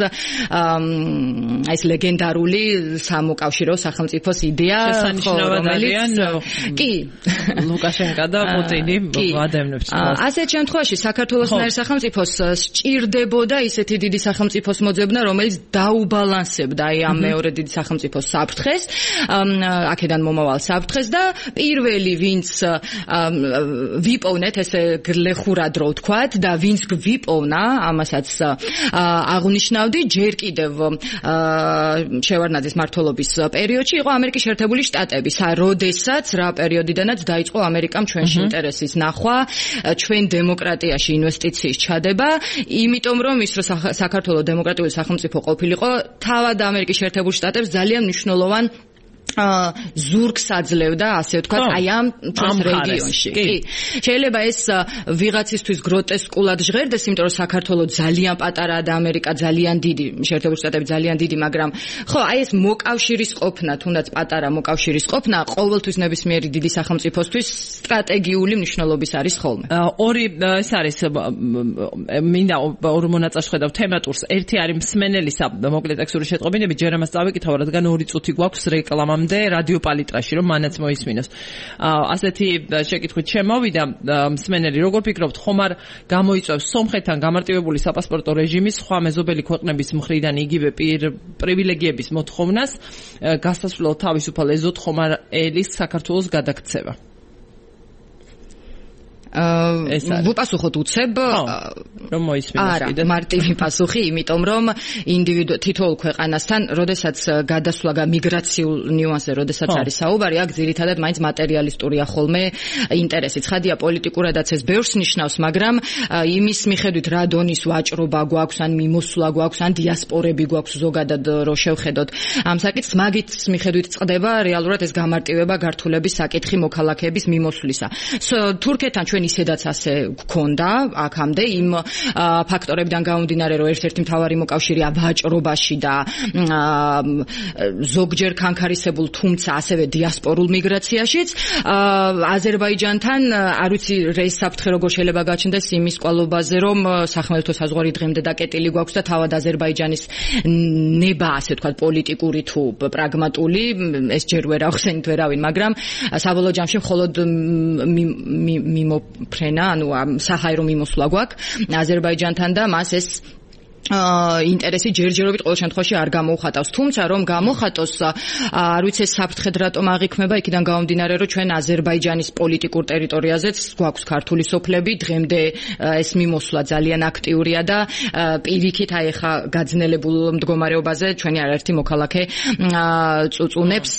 ეს ლეგენდარული სამოკავშირო სახელმწიფოს იდეა, რომელიც კი ლუკაშენკა და პუტინი ვადევნებს. ასეთ შემთხვევაში საქართველოსნაირ სახელმწიფოს სჭირდებოდა ისეთი დიდი სახელმწიფოს მოძებნა, რომელიც დაუბალანსებდა ამ მეორე დიდი სახელმწიფოს საფრთხეს, აქედან მომავალ საფრთხეს და პირველი ვინც ვიპოვნეთ ესე გლეხურად რო ვთქვათ და ვინც გვიპოვნა, ამასაც აღნიშნავდი, ჯერ კიდევ შევარდნაძის მმართველობის პერიოდში იყო ამერიკის შეერთებული შტატები, როდესაც რა პერიოდიდანაც დაიწყო ამერიკამ ჩვენში ინტერესის ნახვა, ჩვენ დემოკრატიაში ინვესტიციის ჩადება, იმიტომ რომ ის რო საქართველოს დემოკრატიული სახელმწიფო ყოფილიყო, თავად ამერიკის შეერთებულ შტატებს ძალიან მნიშვნელოვან ზურგს აძლევდა, ასე ვთქვათ, აი ამ ჩვენს რეგიონში. კი. შეიძლება ეს ვიღაცისთვის გროტესკულად ჟღერდეს, იმიტომ რომ საქართველოს ძალიან პატარაა და ამერიკა ძალიან დიდი, შეერთებული შტატები ძალიან დიდი, მაგრამ ხო, აი ეს მოკავშირის ყოფნა, თუნდაც პატარა მოკავშირის ყოფნა, ყოველთვის ნებისმიერი დიდი სახელმწიფოსთვის სტრატეგიული მნიშვნელობის არის ხოლმე. ორი ეს არის მინდა ორ მონაწილეს ხედავ თემატურს. ერთი არის მსმენელისა მოკლე ტექსტური შეტყობინები, ჯერ ამას წავიკითხავ, რადგან 2 წუთი გვაქვს რეკლამა რადიო პალიტრაში, რომ მანაც მოისმინოს. ასეთი შეკითხვით შემოვიდა მსმენელი, როგორ ფიქრობთ, ხომ არ გამოიწვევს სომხეთთან გამარტივებული საპასპორტო რეჟიმის სხვა მეზობელი ქვეყნების მხრიდან იგივე პრივილეგიების მოთხოვნას გასასვლელ თავისუფალ ეზოთ ხომ არ ელის საქართველოს გადაქცევა? ვუპასუხოთ უცებ, რომ მოისმინოს კიდე. მარტივი პასუხი, იმიტომ რომ თითოეულ ქვეყანასთან, როდესაც გადასვლა მიგრაციულ ნიუანსზე, როდესაც არის საუბარი, აქ ძირითადად მაინც მატერიალისტურია ხოლმე ინტერესი. ცხადია, პოლიტიკურადაც ეს ბევრს ნიშნავს, მაგრამ იმის მიხედვით რა დონის ვაჭრობა გვაქვს, ან მიმოსვლა გვაქვს, ან დიასპორები გვაქვს ზოგადად რო შევხედოთ ამ საკითხს, მაგით მიხედვით წყდება რეალურად ეს გამარტივება გართულების საკითხი მოქალაქეების მიმოსვლისა. თურქეთთან ჩვენ ისედაც ასე გქონდა აქამდე იმ ფაქტორებიდან გამომდინარე, რომ ერთ-ერთი მთავარი მოკავშირეა ვაჭრობაში და ზოგჯერ კანქარისებულ, თუმცა ასევე დიასპორულ მიგრაციაშიც. აზერბაიჯანთან არ ვიცი რეის საფრთხე როგორ შეიძლება გაჩნდეს იმის კვალობაზე, რომ სახმელეთო საზღვარი დღემდე დაკეტილი გვაქვს და თავად აზერბაიჯანის ნება, ასე ვთქვათ, პოლიტიკური თუ პრაგმატული, ეს ჯერ ვერ ახსენით ვერავინ, მაგრამ საბოლოო ჯამში მხოლოდ მიმოფრენა, ანუ საჰაერო მიმოსვლა გვაქვს აზერბაიჯანთან და მას ეს ინტერესი ჯერჯერობით ყოველ შემთხვევაში არ გამოუხატავს. თუმცა რომ გამოხატოს, არ ვიცი საფრთხედ რატომ აღიქმება, იქიდან გამომდინარე, რომ ჩვენ აზერბაიჯანის პოლიტიკურ ტერიტორიაზეც გვაქვს ქართული სოფლები, დღემდე ეს მიმოსვლა ძალიან აქტიურია და პირიქით აი ხა გაძნელებულ მდგომარეობაზე ჩვენი არაერთი მოქალაქე წუწუნებს,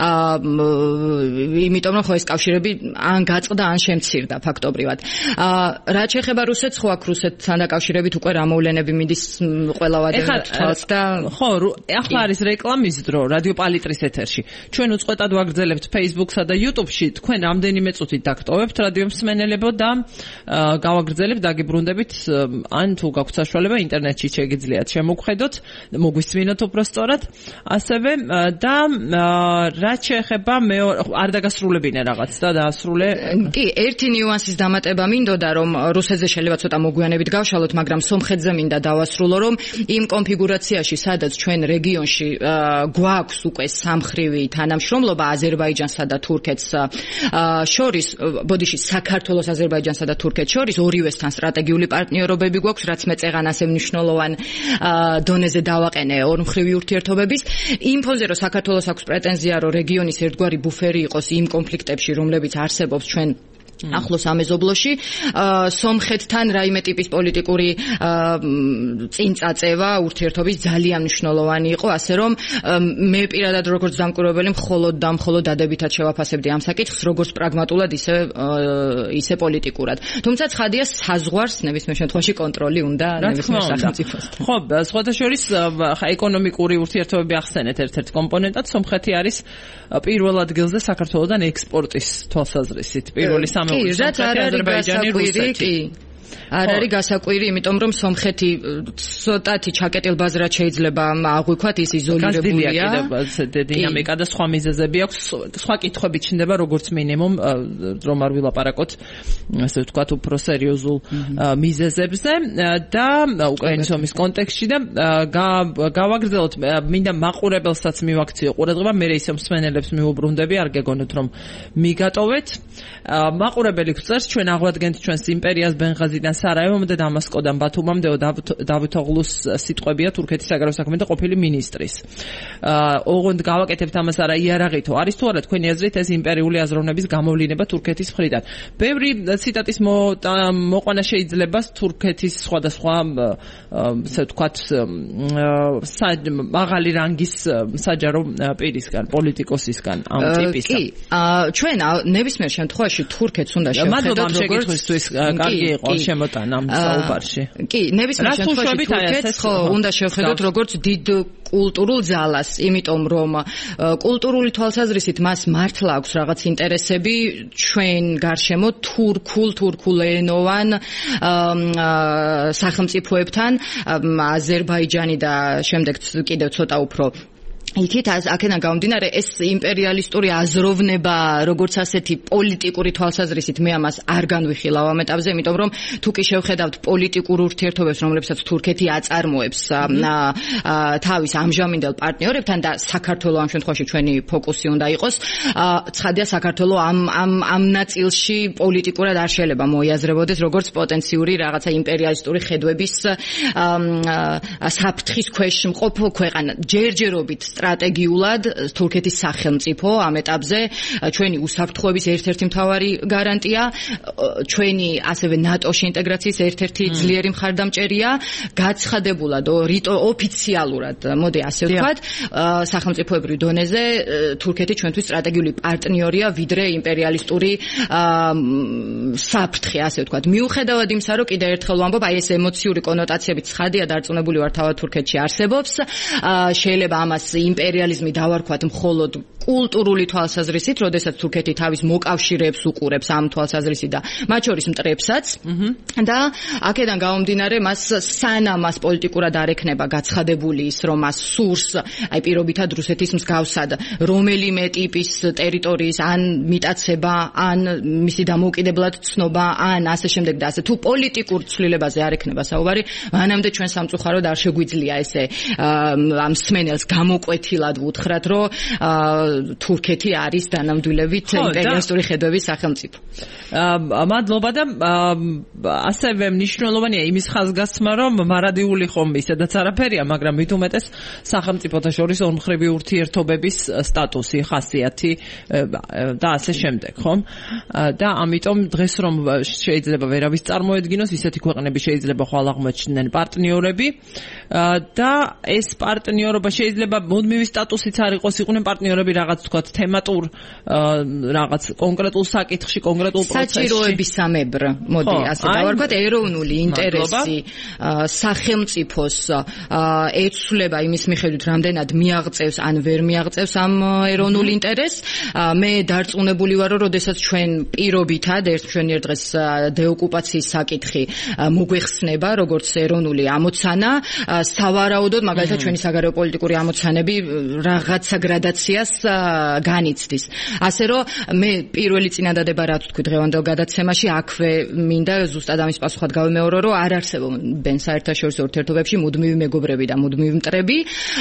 იმიტომ რომ ხო ეს კავშირები ან გაწყდა, ან შემცირდა ფაქტობრივად. რაც შეეხება რუსეთს, ხო აქ რუსეთთან დაკავშირებით უკვე რა მოვლენები მიდის ყველა ვადებას და ხო, ახლა არის რეკლამის დრო რადიო პალიტრის ეთერში. ჩვენ უწყვეტად ვაგრძელებთ Facebook-სა და YouTube-ში, თქვენ რამდენიმე წუთით დაგტოვებთ რადიო მსმენელებო და გავაგრძელებთ, დაგიბრუნდებით, ან თუ გაქვთ საშუალება ინტერნეტში შეგიძლიათ შემოგხედოთ, მოგვისმინოთ უბრალოდ, ასევე და რაც შეეხება არ დაგასრულებინე რაღაც და დაასრულე. კი, ერთი ნიუანსის დამატება მინდოდა, რომ რუსეთზე შეიძლება ცოტა მოგვიანებით გავშალოთ, მაგრამ სომხეთზე მინდა დავასრულო, რომ იმ კონფიგურაციაში, სადაც ჩვენ რეგიონში გვაქვს უკვე სამხრივი თანამშრომლობა აზერბაიჯანსა და თურქეთს შორის, ბოდიში საქართველოს, აზერბაიჯანსა და თურქეთს შორის ორივესთან სტრატეგიული პარტნიორობები გვაქვს, რაც მე წეღან ასე მნიშვნელოვან დონეზე დავაყენე ორმხრივი ურთიერთობების. იმ ფონზე, რომ საქართველოს აქვს პრეტენზია, რომ რეგიონის ერთგვარი ბუფერი იყოს იმ კონფლიქტებში, რომლებიც არსებობს ჩვენ ახლოს ამეზობლოში, სომხეთთან რაიმე ტიპის პოლიტიკური წინწაწევა ურთიერთობის ძალიან მნიშვნელოვანი იყო, ასე რომ მე პირადად როგორც დამკვირვებელი მხოლოდ და მხოლოდ დადებითად შევაფასებდი ამ საკითხს, როგორც პრაგმატულად, ისე პოლიტიკურად. თუმცა ცხადია, საზღვარს ნებისმიერ შემთხვევაში კონტროლი უნდა ნებისმიერ სახელმწიფოსთან. ხო, სხვათა შორის ეკონომიკური ურთიერთობები ახსენეთ ერთ-ერთ კომპონენტად, სომხეთი არის პირველ ადგილზე საქართველოსთან ექსპორტის თვალსაზრისით. პირველი კი, რაც არ არის გასაკვირი, კი. არ არის გასაკვირი, იმიტომ რომ სომხეთი ცოტათი ჩაკეტილბაზრად შეიძლება აღვიქვათ, ის იზოლირებულია. დინამიკა და სხვა მიზეზები აქვს, სხვა კითხვები ჩნდება, როგორც მინიმუმ, რომ არ ვილაპარაკოთ, ასე ვთქვათ, უფრო სერიოზულ მიზეზებზე და უკრაინის ომის კონტექსტში და გავაგრძელოთ, მინდა მაყურებელსაც მივაქციო ყურადღება, მე ისე მსმენელებს მიუბრუნდები, არ გეგონოთ რომ მიგატოვეთ. მაყურებელი გვწერს, ჩვენ აღვადგენთ ჩვენს იმპერიას ბენღაზიდან სარაევომდე, დამასკოდან ბათუმამდე დავით ოღლუს სიტყვებია თურქეთის საგარეო საქმეთა ყოფილი მინისტრის. ოღონდ გავაკეთებთ ამას არა იარაღითო. არის თუ არა თქვენი აზრით ეს იმპერიული აზროვნების გამოვლინება თურქეთის მხრიდან? ბევრი ციტატის მოყვანა შეიძლება თურქეთის სხვადასხვა, ასე ვთქვათ, მაღალი რანგის საჯარო პირისგან, პოლიტიკოსისგან ამ ტიპის. კი, ჩვენ ნებისმიერ შემთხვევაში თურქეთს უნდა შევხედოთ როგორც კარგი იყო შემოტანა ამ საუბარში. კი, ნებისმიერ შემთხვევაში თურქეთს ხო უნდა შევხედოთ როგორც დიდ კულტურულ ძალას, იმიტომ რომ კულტურული თვალსაზრისით მას მართლა აქვს რაღაც ინტერესები ჩვენ გარშემო თურქულენოვან სახელმწიფოებთან, აზერბაიჯანი და შემდეგ კიდევ ცოტა უფრო იქით აქედან გამომდინარე ეს იმპერიალისტური აზროვნება როგორც ასეთი პოლიტიკური თვალსაზრისით მე ამას არ განვიხილავ ამ ეტაპზე, იმიტომ რომ თუ კი შევხედავთ პოლიტიკურ ურთიერთობებს, რომლებსაც თურქეთი აწარმოებს თავის ამჟამინდელ პარტნიორებთან და საქართველოს ამ შემთხვევაში ჩვენი ფოკუსი უნდა იყოს, ცხადია საქართველოს ამ ნაწილში პოლიტიკურად არ შეიძლება მოიაზრებოდეს როგორც პოტენციური რაღაცა იმპერიალისტური ხედვების საფრთხის ქვეშ მყოფ ქვეყანა. ჯერჯერობით სტრატეგიულად თურქეთის სახელმწიფო ამ ეტაპზე ჩვენი უსაფრთხოების ერთ-ერთი მთავარი გარანტია, ჩვენი ასევე ნატოში ინტეგრაციის ერთ-ერთი ძლიერი მხარდამჭერია, გაცხადებულად ოფიციალურად, მოდი ასე ვთქვათ, სახელმწიფოებრივ დონეზე თურქეთი ჩვენთვის სტრატეგიული პარტნიორია, ვიდრე იმპერიალისტური საფრთხე, ასე ვთქვათ. მიუხედავად იმისა, რომ კიდევ ერთხელ ვამბობ, აი ეს ემოციური კონოტაციებით ცხადია დარწმუნებული ვარ თავად თურქეთში არსებობს, შეიძლება ამას იმპერიალიზმი დავარქვათ მხოლოდ კულტურული თვალსაზრისით, როდესაც თურქეთი თავის მოკავშირეებს უყურებს ამ თვალსაზრისით და მათ შორის მტრებსაც და აქედან გამომდინარე მას სანამ მას პოლიტიკურად არ ექნება გაცხადებული ის რომ მას სურს აი პირობითად რუსეთის მსგავსად რომელიმე ტიპის ტერიტორიის ან მიტაცება ან მისი დამოუკიდებლად ცნობა ან ასე შემდეგ და ასე თუ პოლიტიკურ ცვლილებაზე არ ექნება საუბარი მანამდე ჩვენ სამწუხაროდ არ შეგვიძლია ესე ამ სმენელს გამოკვეთილად ვუთხრათ რომ თურქეთი არის დანამდვილებით იმპერიალისტური ხედვების სახელმწიფო. მადლობა და ასევე მნიშვნელოვანია იმის ხაზგასმა რომ მარადიული ხომ ისედაც არაფერია, მაგრამ მით უმეტეს სახელმწიფოთა შორის ორმხრივი ურთიერთობების სტატუსი, ხასიათი და ასე შემდეგ, ხომ? და ამიტომ დღეს რომ შეიძლება ვერავის წარმოედგინოს, ისეთი ქვეყნები შეიძლება ხვალ აღმოჩნდნენ პარტნიორები და ეს პარტნიორობა შეიძლება მუდმივი სტატუსიც არ იყოს, იყვნენ პარტნიორები რაღაც თქვა თემატურ რაღაც კონკრეტულ საკითხში, კონკრეტულ პროცესში. საჭიროებისამებრ, მოდი ასე დავარქვათ, ეროვნული ინტერესი სახელმწიფოს ეცვლება იმის მიხედვით, რამდენად მიაღწევს ან ვერ მიაღწევს ამ ეროვნულ ინტერესს. მე დარწმუნებული ვარ, რომ როდესაც ჩვენ პირობითად ერთმშვენიერ დღეს დეოკუპაციის საკითხი მოგვეხსნება, როგორც ეროვნული ამოცანა, სავარაუდოდ მაგალითად ჩვენი საგარეო პოლიტიკური ამოცანები რაღაცა გრადაციას განიცდის. ასე რომ მე პირველი წინადადება რაც თქვი დღევანდელ გადაცემაში აქვე მინდა ზუსტად ამის პასუხად გავიმეორო, რომ არ არსებობენ საერთაშორისო ურთიერთობებში მუდმივი მეგობრები და მუდმივი მტრები.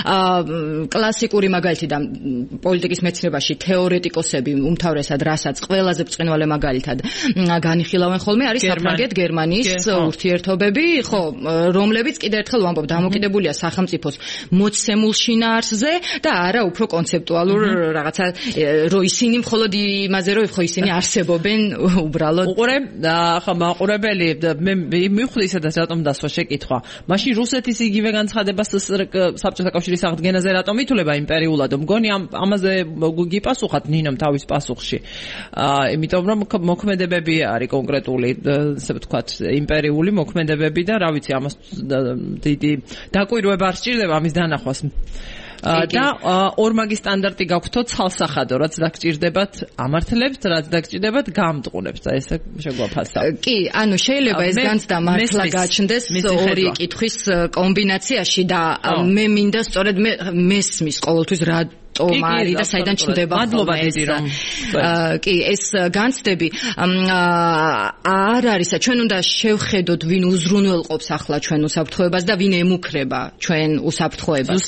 კლასიკური მაგალითი და პოლიტიკის მეცნიერებაში თეორეტიკოსები უმთავრესად რასაც ყველაზე ბრწყინვალე მაგალითად განიხილავენ ხოლმე არის საფრანგეთ-გერმანიის ურთიერთობები, ხო, რომლებიც კიდევ ერთხელ ვამბობ, დამოკიდებულია სახელმწიფოს მოცემულ შინაარსზე და არა უფრო კონცეპტუალურ რაღაცა რომ ისინი მხოლოდ იმაზე რომ ხო ისინი არსებობენ უბრალოდ. უყურე, ახლა მაყურებელი მე მივხვდი სადაც რატომ დასვა შეკითხვა. მაშინ რუსეთის იგივე განცხადებას საბჭოთა კავშირის აღდგენაზე რატომ ითვლება იმპერიულად? მგონი ამაზე გიპასუხათ ნინომ თავის პასუხში. იმიტომ რომ მოქმედებები არის კონკრეტული, ასე ვთქვათ, იმპერიული მოქმედებები და რა ვიცი, ამას დიდი დაკვირვება არ სჭირდება ამის დანახვას. და ორმაგი სტანდარტი გაქვთო ცალსახადო, რაც დაგჭირდებათ ამართლებთ, რაც დაგჭირდებათ გამტყუნებთ. და ესე შეგვაფასდა. კი, ანუ შეიძლება ეს განცდა მართლა გაჩნდეს ორი კითხვის კომბინაციაში და მე მინდა სწორედ მესმის ყოველთვის რა ტომარი და საიდან ჩნდება მადლობა დიდი რომ კი ეს განცდები არ არის ჩვენ უნდა შევხედოთ ვინ უზრუნველყოფს ახლა ჩვენ უსაფრთხოებას და ვინ ემუქრება ჩვენ უსაფრთხოებას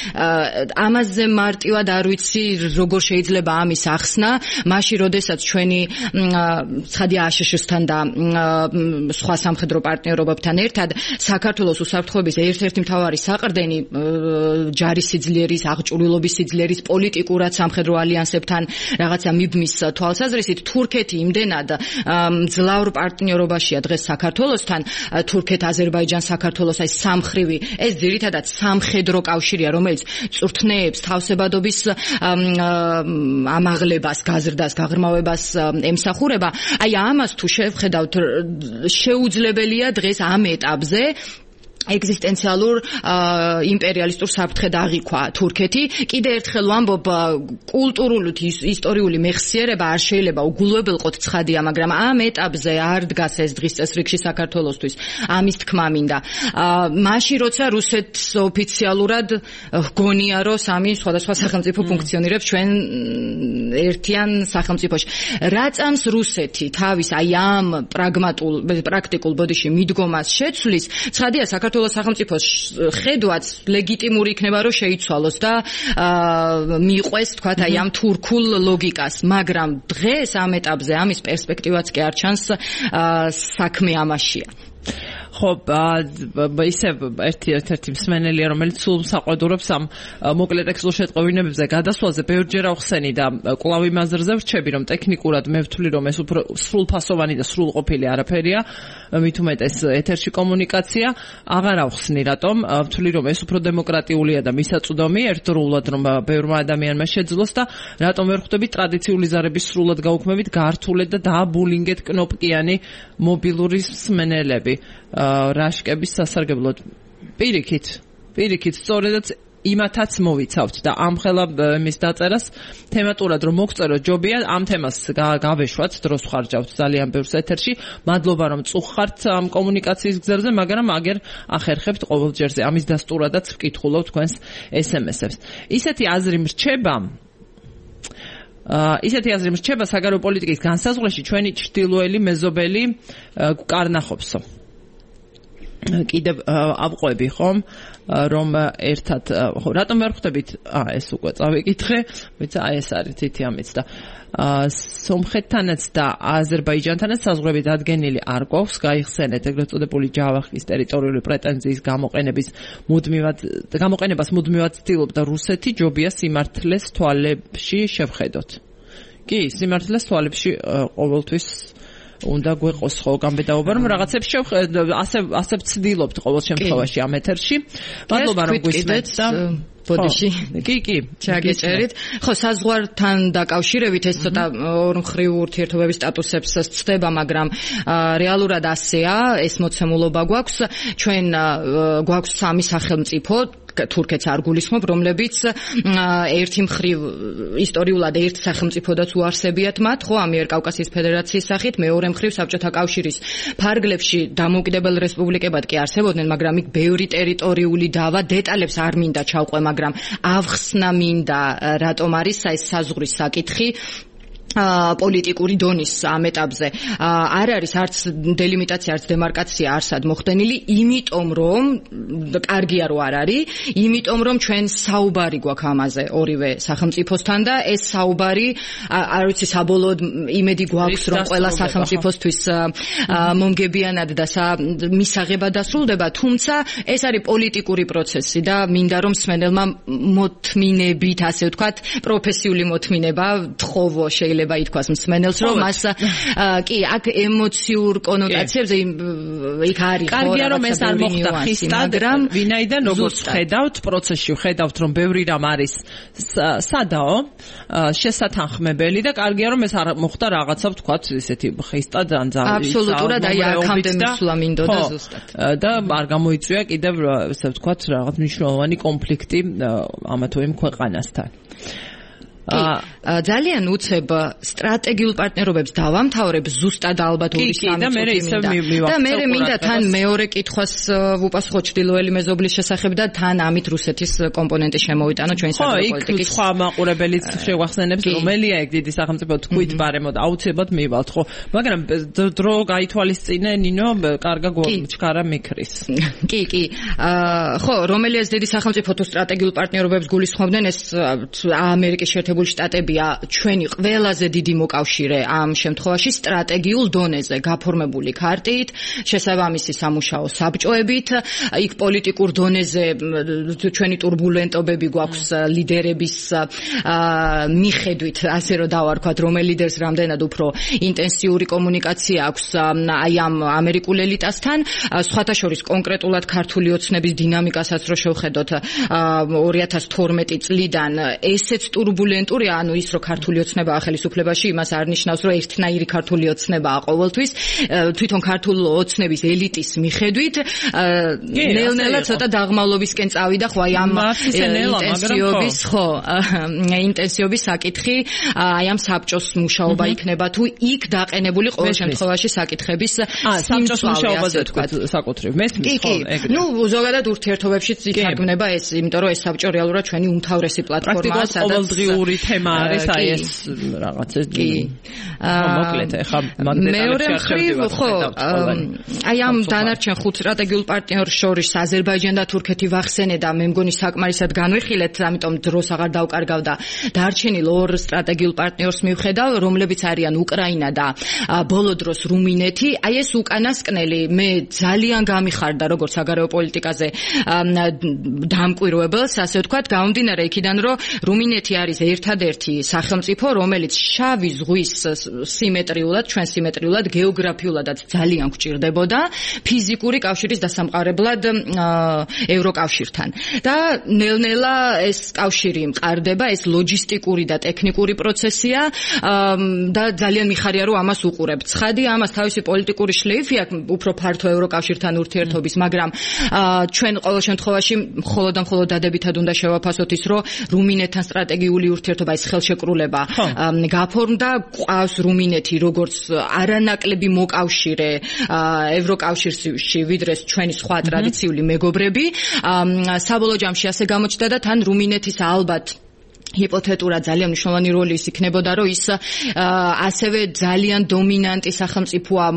ამაზე მარტივად არ ვიცი როგორ შეიძლება ამის ახსნა მაშინ როდესაც ჩვენი ცხადია აშშ-სთან და სხვა სამხედრო პარტნიორობებთან ერთად საქართველოს უსაფრთხოების ერთ-ერთი მთავარი საყრდენი ჯარის სიძლიერის აღჭურვილობის სიძლიერის პოლიტიკურად სამხედრო ალიანსებთან რაღაცა მიბმის თვალსაზრისით თურქეთი იმდენად მძლავრ პარტნიორობაშია დღეს საქართველოსთან თურქეთ-აზერბაიჯან საქართველოს აი სამხრივი ეს ძირითადად სამხედრო კავშირია რომელიც წვრთნეებს თავსებადობის ამაღლებას გაზრდას გაღრმავებას ემსახურება აი ამას თუ შევხედავთ შეუძლებელია დღეს ამ ეტაპზე ეგზისტენციალურ იმპერიალისტურ საფრთხედ აღიქვა თურქეთი. კიდე ერთხელ ვამბობ, კულტურული ისტორიული მეხსიერება არ შეიძლება უგულვებელყოთ ცხადია, მაგრამ ამ ეტაპზე არ დგას ეს დღის წესრიგში საქართველოსთვის. ამის თქმა მინდა. მაშინ როცა რუსეთს ოფიციალურად გონია, რომ სამი სხვადასხვა სახელმწიფო ფუნქციონირებს ჩვენ ერთიან სახელმწიფოში. რა წამს რუსეთი თავის აი ამ პრაქტიკულ ბოდიში მიდგომას შეცვლის, ცხადია საქართველოს სახელმწიფოს ხედვაც ლეგიტიმური იქნება რომ შეიცვალოს და მიყვეს თქვათ აი ამ თურქულ ლოგიკას, მაგრამ დღეს ამ ეტაპზე ამის პერსპექტივაც კი არ ჩანს საქმე ამაშია. ხო, ისე ერთ-ერთი მსმენელია, რომელიც სულ საყვედურობს ამ მოკლე ტექსტურ შეტყობინებებზე გადასვლაზე, ბევრჯერ ავხსენი და კვლავ იმაზე ვრჩები, რომ ტექნიკურად მე ვთვლი, რომ ეს უფრო სრულფასოვანი და სრულყოფილი არაფერია, მით უმეტეს ეთერში კომუნიკაცია, აღარ ავხსნი, რატომ? ვთვლი, რომ ეს უფრო დემოკრატიულია და მისაწვდომი, ერთდროულად რომ ბევრმა ადამიანმა შეძლოს და რატომ ვერ ხვდები ტრადიციული ზარების სრულად გაუქმებით, გართულეთ და დააბულინგეთ კნოპკიანი მობილური მსმენელები. რაშკების სასარგებლოდ პირიქით სწორედაც იმათაც მოვიცავთ და ამ ხელა მის დაწერას თემატურად რომ მოგწეროთ ჯობია ამ თემას გავეშვათ დროს ხარჯავთ ძალიან ბევრს ეთერში მადლობა რომ წუხართ ამ კომუნიკაციის გზებზე მაგრამ აგერ ახერხებთ ყოველჯერზე ამის დასტურადაც ვკითხულობ თქვენს SMS-ებს ისეთი აზრი მრჩება საგარეო პოლიტიკის განსაზღვრაში ჩვენი ჩრდილოელი მეზობელი კარნახობსო კიდევ ავყვები ხომ რომ ერთად ხო რატომ ვერ ხვდებით ეს უკვე წავიკითხე მეც ეს არის თითიამიც და სომხეთთანაც და აზერბაიჯანთანაც საზღვრები დადგენილი არ გვაქვს გაიხსენეთ ეგრეთ წოდებული ჯავახის ტერიტორიული პრეტენზიის გამოყენებას მუდმივად ცდილობდა რუსეთი ჯობია სიმართლეს თვალებში შევხედოთ კი სიმართლეს თვალებში ყოველთვის უნდა გვეყოს ხო გამბედაობა რომ რაღაცებს ასე ვცდილობთ ყოველ შემთხვევაში ამ ეთერში მადლობა რომ გვისმენთ და ბოდიში კი ჩაგეწერით ხო საზღვართან დაკავშირებით ეს ცოტა ორმხრივ ურთიერთობების სტატუსებს ცდება მაგრამ რეალურად ასეა ეს მოცემულობა გვაქვს ჩვენ გვაქვს სამი სახელმწიფო თურქეთს არ გულისხმობ რომლებიც ერთი მხრივ ისტორიულად ერთ სახელმწიფოდაც უარსებიათ მათ ხო ამიერკავკასიის ფედერაციის სახით მეორე მხრივ საბჭოთა კავშირის ფარგლებში დამოუკიდებელ რესპუბლიკებად კი არსებობდნენ მაგრამ იქ ბევრი ტერიტორიული დავა დეტალებს არ მინდა ჩავყვე მაგრამ ავხსნა მინდა რატომ არის ეს საზღვრის საკითხი პოლიტიკური დონის ამ ეტაპზე არ არის არც დელიმიტაცია არც დემარკაცია არსად მოხდენილი იმიტომ რომ კარგია რომ არ არის იმიტომ რომ ჩვენ საუბარი გვაქვს ამაზე ორივე სახელმწიფოსთან და ეს საუბარი არ ვიცი საბოლოოდ იმედი გვაქვს რომ ყველა სახელმწიფოსთვის მომგებიანად და მისაღებად დასრულდება თუმცა ეს არის პოლიტიკური პროცესი და მინდა რომ მსმენელმა მოთმინებით ასე ვთქვათ პროფესიული მოთმინება თხოვო შეიძლება ითქვას მსმენელს რომ მას კი აქ ემოციურ კონოტაციებზე იქ არის ხო კარგია რომ ეს არ მოხდა ხისტად ვინაიდან როგორც ხედავთ პროცესში ხედავთ რომ ბევრი რამ არის სადაო შესათანხმებელი და კარგია რომ ეს არ მოხდა რაღაცა ვთქვათ ესეთი ხისტად ან ძალიან აბსოლუტურად აი აქამდე მისვლა მინდოდა ზუსტად და არ გამოიწვია კიდევ ესე ვთქვათ რაღაც მნიშვნელოვანი კონფლიქტი ამა თუ იმ ქვეყანასთან ძალიან უცებ სტრატეგიულ პარტნიორობებს დავამთავრებ ზუსტად ალბათ 2-3 და მე მინდა თან მეორე კითხვას ვუპასუხო ჩრდილოელი მეზობლის შესახებ და თან ამით რუსეთის კომპონენტი შემოვიტანო ჩვენი საგარეო პოლიტიკის სხვა მაყურებელიც შეგვახსენებს რომელია ეგ დიდი სახელმწიფო თქვით ბარემოდ აუცილებლად მივალთ ხო მაგრამ დრო გაითვალისწინე ნინო კარგა გვჩქარა მიქრის კი ხო რომელია ეს დიდი სახელმწიფო თუ სტრატეგიულ პარტნიორობებს გულისხმობდნენ ეს ამერიკის შეერთებული შტატებია ჩვენი ყველაზე დიდი მოკავშირე ამ შემთხვევაში სტრატეგიულ დონეზე გაფორმებული ქარტით, შესაბამისი სამუშაო საბჭოებით, იქ პოლიტიკურ დონეზე ჩვენი турბულენტობები გვაქვს ლიდერების მიხედვით, ასე რომ დავარქვათ, რომელ ლიდერს რამდენად უფრო ინტენსიური კომუნიკაცია აქვს აი ამ ამერიკულ ელიტასთან, სხვათა შორის კონკრეტულად ქართული ოცნების დინამიკასაც რო შევხედოთ 2012 წლიდან ესეც турბულენტურია, ანუ ის რომ ქართული ოცნებაა ხელისუფლებაში, იმას არ ნიშნავს, რომ ერთნაირი ქართული ოცნებაა ყოველთვის. თვითონ ქართულ ოცნების ელიტის მიხედვით ნელ-ნელა ცოტა დაღმავლობისკენ წავიდა, ხო, აი ამ ინტენსიობის საკითხი, აი ამ საბჭოს მუშაობა იქნება თუ იქ დაყენებული ყოველ შემთხვევაში საკითხების საბჭოს მუშაობაზე თქვა საკუთრივ. მესმის ხო, ეგრე. ნუ ზოგადად ურთიერთობებშიც ითარგმნება ეს, იმიტომ რომ ეს საბჭო რეალურად ჩვენი უმთავრესი პლატფორმაა, სადაც ყოველდღიური თემა არის აი ეს რაღაც ეს მოკლედ ეხა მეორე მხრივ ხო აი ამ დანარჩენ ხუთ სტრატეგიულ პარტნიორს შორის აზერბაიჯანი და თურქეთი ვახსენე და მე მგონი საკმარისად განვიხილეთ, ამიტომ დროს აღარ დავკარგავ და დარჩენილ ორ სტრატეგიულ პარტნიორს მივხედავ, რომლებიც არიან უკრაინა და ბოლო დროს რუმინეთი. აი ეს უკანასკნელი მე ძალიან გამიხარდა როგორც საგარეო პოლიტიკაზე დამკვირვებელს, ასე ვთქვათ, გამომდინარე იქიდან რომ რუმინეთი არის ერთ ერთადერთი სახელმწიფო, რომელიც შავი ზღვის სიმეტრიულად, ჩვენ სიმეტრიულად, გეოგრაფიულადაც ძალიან გვჭირდებოდა ფიზიკური კავშირის დასამყარებლად ევროკავშირთან. და ნელ-ნელა ეს კავშირი მყარდება, ეს ლოჯისტიკური და ტექნიკური პროცესია და ძალიან მიხარია რომ ამას უყურებთ. ცხადი ამას თავისი პოლიტიკური შლეიფი აქვს უფრო ფართო ევროკავშირთან ურთიერთობის, მაგრამ ჩვენ ყოველ შემთხვევაში მხოლოდ დადებითად უნდა შევაფასოთ ის, რომ რუმინეთთან სტრატეგიული ურთიერთობა, ის ხელშეკრულება გაფორმდა, ყავს რუმინეთი როგორც არანაკლები მოკავშირე ევროკავშირში, ვიდრე ჩვენი სხვა ტრადიციული მეგობრები. საბოლოო ჯამში ასე გამოჩნდა და თან რუმინეთის ალბათ ჰიპოთეტურად ძალიან მნიშვნელოვანი როლი ის იქნებოდა, რომ ის ასევე ძალიან დომინანტი სახელმწიფოა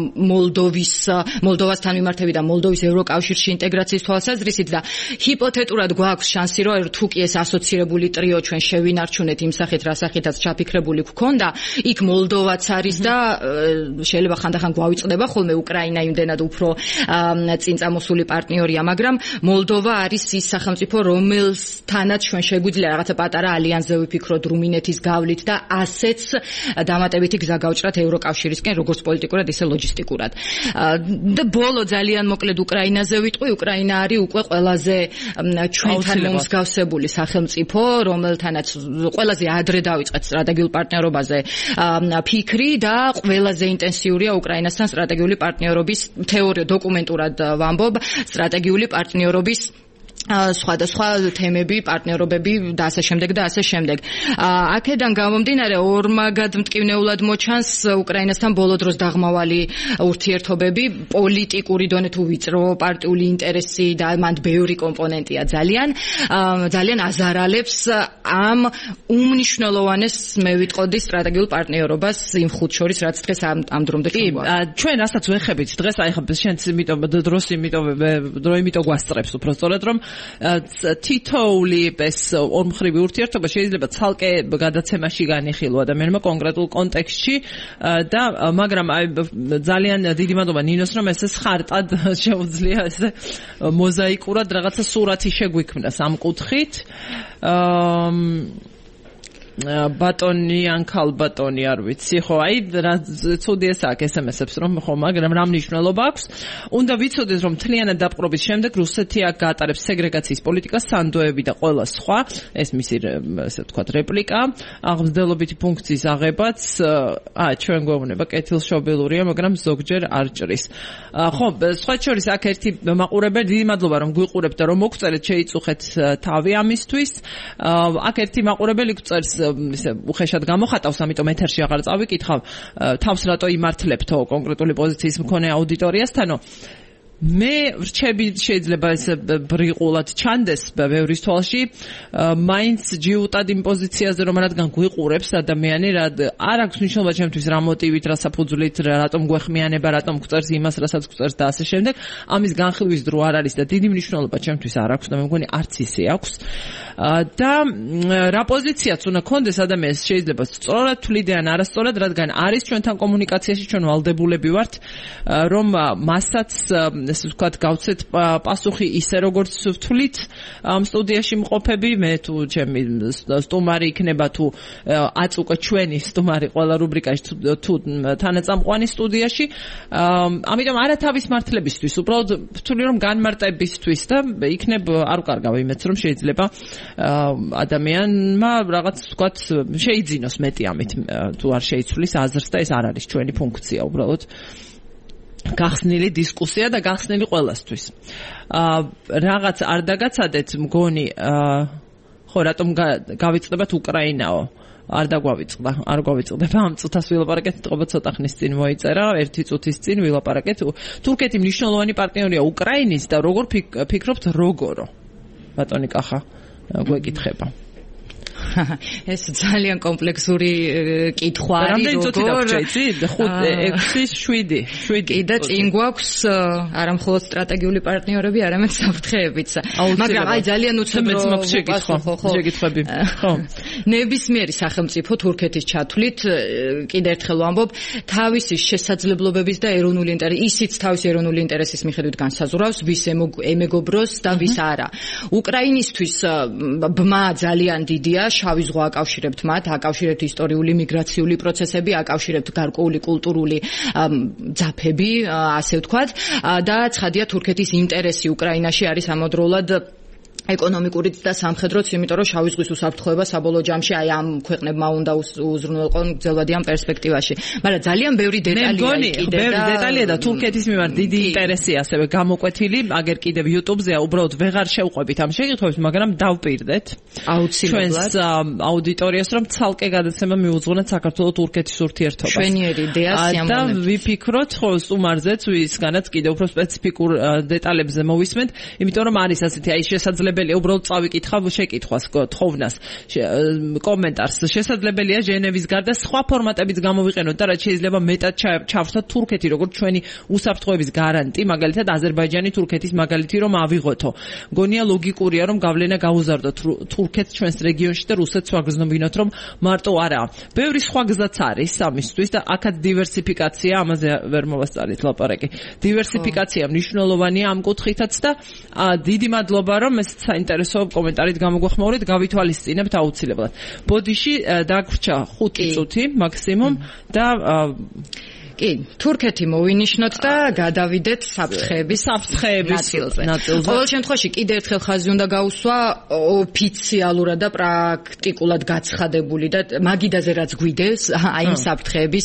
მოლდოვასთან მიმართებით და მოლდოვის ევროკავშირში ინტეგრაციის თვალსაზრისით და ჰიპოთეტურად გვაქვს შანსი, რომ თუ კი ეს ასოცირებული ტრიო ჩვენ შევინარჩუნეთ იმ სახით, რა სახითაც ჩაფიქრებული გვქონდა, იქ მოლდოვაც არის და შეიძლება ხანდახან გვავიწყდება ხოლმე უკრაინა იმდენად უფრო წინ წამოსული პარტნიორია, მაგრამ მოლდოვა არის ის სახელმწიფო, რომელთანაც ჩვენ შეგვიძლია რაღაცა პატარა ალიანსი ვიფიქროთ რუმინეთის გავლით და ასეც დამატებითი გზა გავჭრათ ევროკავშირისკენ, როგორც პოლიტიკურად, ისე ლოჯისტიკურად. და ბოლო ძალიან მოკლედ უკრაინაზე ვიტყვი. უკრაინა არის უკვე ყველაზე ჩვენთან მომსგავსებული სახელმწიფო, რომელთანაც ყველაზე ადრე დაიწყეთ სტრატეგიულ პარტნიორობაზე ფიქრი და ყველაზე ინტენსიურია უკრაინასთან სტრატეგიული პარტნიორობის თეორია, დოკუმენტურად ვამბობ, სტრატეგიული პარტნიორობის სხვადასხვა თემები, პარტნიორობები და ასე შემდეგ და ასე შემდეგ. აქედან გამომდინარე ორმაგად მტკივნეულად მოჩანს უკრაინასთან ბოლო დროს დაღმავალი ურთიერთობები, პოლიტიკური დონე თუ ვიწრო პარტიული ინტერესი და მან ბევრი კომპონენტია ძალიან აზარალებს ამ უმნიშვნელოვანეს მე ვიტყოდი სტრატეგიულ პარტნიორობას იმ ხუთ შორის, რაც დღეს ამ დრომდე ხდება. ჩვენ რასაც ვეხებით დღეს, აი ხა შენც იმიტომ გვასწრებს უფრო სწორად, რომ თითოეული ეს ორმხრივი ურთიერთობა შეიძლება ცალკე გადაცემაში განიხილო ადამიანმა კონკრეტულ კონტექსტში და მაგრამ აი ძალიან დიდი მადლობა ნინოს, რომ ეს ხარტად შეუძლია ესე მოზაიკურად რაღაცა სურათი შეგვიქმნა ამ კუთხით. ბატონი ან ქალბატონი არ ვიცი, ხო, აი რა ცუდი ეს აქ SMS-ებს რომ ხო, მაგრამ რა მნიშვნელობა აქვს? უნდა ვიცოდეთ, რომ მთლიანად დაპყრობის შემდეგ რუსეთი აქ გაატარებს სეგრეგაციის პოლიტიკას, სანდოები და ყველა სხვა, ეს მისი ესე ვთქვათ რეპლიკა, აღმსდელობითი ფუნქციის აღებაც, ჩვენ გვეუბნება კეთილშობილურია, მაგრამ ზოგჯერ არ ჭრის. ხო, სხვა შორის აქ ერთი მაყურებელი, დიდი მადლობა რომ გვიყურებთ და რომ მოგწერეთ, შეიწუხეთ თავი ამისთვის. აქ ერთი მაყურებელი გვწერს ისე უხეშად გამოხატავს, ამიტომ ეთერში აღარ წავიკითხავ, თავს რატო იმართლებთო კონკრეტული პოზიციის მქონე აუდიტორიასთანო. მე ვრჩები შეიძლება ეს ბრიყულად ჩანდეს ბევრის თვალში, მაინც ჯიუტად იმ პოზიციაზე, რომ რადგან გვიყურებს ადამიანი, არ აქვს მნიშვნელობა ჩემთვის რა მოტივით, რა საფუძვლით, რატომ გვეხმიანება, რატომ გვწერს იმას, რასაც გვწერს და ასე შემდეგ. ამის განხილვის დრო არ არის და დიდი მნიშვნელობა ჩემთვის არ აქვს და მე მგონი არც ისე აქვს. და რა პოზიციაც უნდა კონდეს ადამიანს, შეიძლება სწორად თვლიდე ან არასწორად, რადგან არის ჩვენთან კომუნიკაციაში, ჩვენ ვალდებულები ვართ, რომ მასაც ესე ვთქვათ, გავცეთ პასუხი ისე როგორც ვთვლით ამ სტუდიაში მყოფები, მე თუ ჩემი სტუმარი იქნება თუ აწუყე ჩვენი სტუმარი ყველა რუბრიკაში თუ თანაწამყვანი სტუდიაში, ამიტომ არა თავის მართლებისთვის, უბრალოდ ვთვლი რომ განმარტებისთვის და იქნებ არ ვკარგავ იმეც რომ შეიძლება ადამიანმა რაღაც ვთქვათ შეიძინოს მეტი ამით თუ არ შეიცვლის აზრს და ეს არ არის ჩვენი ფუნქცია უბრალოდ გახსნილი დისკუსია და გახსნილი ყველასთვის. რაღაც არ დაგაცადეთ მგონი ხო რატომ გავიწყდებათ უკრაინაო? არ დაგვავიწყდა, არ გვავიწყდება ამ წუთას ვილაპარაკეთ, თქობა ცოტა ხნის წინ მოიწერა, ერთი წუთის წინ ვილაპარაკეთ. თურქეთი მნიშვნელოვანი პარტნიორია უკრაინის და როგორ ფიქრობთ როგორო? ბატონი კახა გვეკითხება. ეს ძალიან კომპლექსური კითხვა არის, რამდენი წუთი დაგჭირეთ? 5, 6, 7. და წინ გვაქვს არა მხოლოდ სტრატეგიული პარტნიორები, არამედ საფრთხეებიც. მაგრამ აი ძალიან უცებრო შეკითხვები. ხო. ნებისმიერი სახელმწიფო თურქეთის ჩათვლით, კიდევ ერთხელ ვამბობ, თავისი შესაძლებლობების და ეროვნული ინტერესის, ისიც თავისი ეროვნული ინტერესის მიხედვით განსაზღვრავს, ვის ემეგობროს და ვის არა. უკრაინისთვის ბმა ძალიან დიდია. შავი ზღვა აკავშირებთ მათ, აკავშირებთ ისტორიული მიგრაციული პროცესები, აკავშირებთ გარკვეული კულტურული ძაფები, ასე ვთქვათ, და ცხადია თურქეთის ინტერესი უკრაინაში არის ამავდროულად ეკონომიკურიც და სამხედროც, იმიტომ რომ შავი ზღვის უსაფრთხოება საბოლოო ჯამში აი ამ ქვეყნებმა უნდა უზრუნველყონ გრძელვადიან პერსპექტივაში. მაგრამ ძალიან ბევრი დეტალია კიდე და ბევრი დეტალია და თურქეთის მიმართ დიდი ინტერესი ასევე გამოკვეთილი, აგერ კიდევ YouTube-ზეა, უბრალოდ ვეღარ შევყვებით ამ შეკითხვებს, მაგრამ დავპირდეთ აუცილებლად ჩვენს აუდიტორიას, რომ ცალკე გადაცემა მიუძღვნათ საქართველოს-თურქეთის ურთიერთობას. შვენიერი იდეა სიამოვნებით. და ვიფიქროთ ხო სტუმარზეც, ვისგანაც კიდევ უფრო სპეციფიკურ დეტალებზე მოვისმენთ, იმიტომ რომ არის ასეთი აი შესაძლებელია უბრალოდ წავიკითხავ შეკითხვას, თხოვნას, კომენტარს. შესაძლებელია ჟენევის გარდა სხვა ფორმატებიც გამოვიყენოთ და რაც შეიძლება მეტად ჩავრთოთ თურქეთი, როგორც ჩვენი უსაფრთხოების გარანტი, მაგალითად აზერბაიჯანი თურქეთის მაგალითი რომ ავიღოთო. გონია ლოგიკურია რომ გავლენა გაუზარდოთ თურქეთს ჩვენს რეგიონში და რუსეთს ვაგრძნობინოთ რომ მარტო არაა. ბევრი სხვა გზაც არის ამისთვის და აქაც დივერსიფიკაცია, ამაზე ვერ მოვასწარით ლაპარაკი. დივერსიფიკაცია მნიშვნელოვანია ამ კუთხითაც და დიდი მადლობა რომ ეს საინტერესო კომენტარით გამოგვეხმაურეთ, გავითვალისწინებთ აუცილებლად. ბოდიში დაგვრჩა 5 წუთი მაქსიმუმ და კი, თურქეთი მოვინიშნოთ და გადავიდეთ საფრთხეების ნაწილზე. ყოველ შემთხვევაში კიდევ ერთხელ ხაზი უნდა გაუსვა ოფიციალურად და პრაქტიკულად გაცხადებული და მაგიდაზე რაც გვიდევს აი იმ საფრთხეების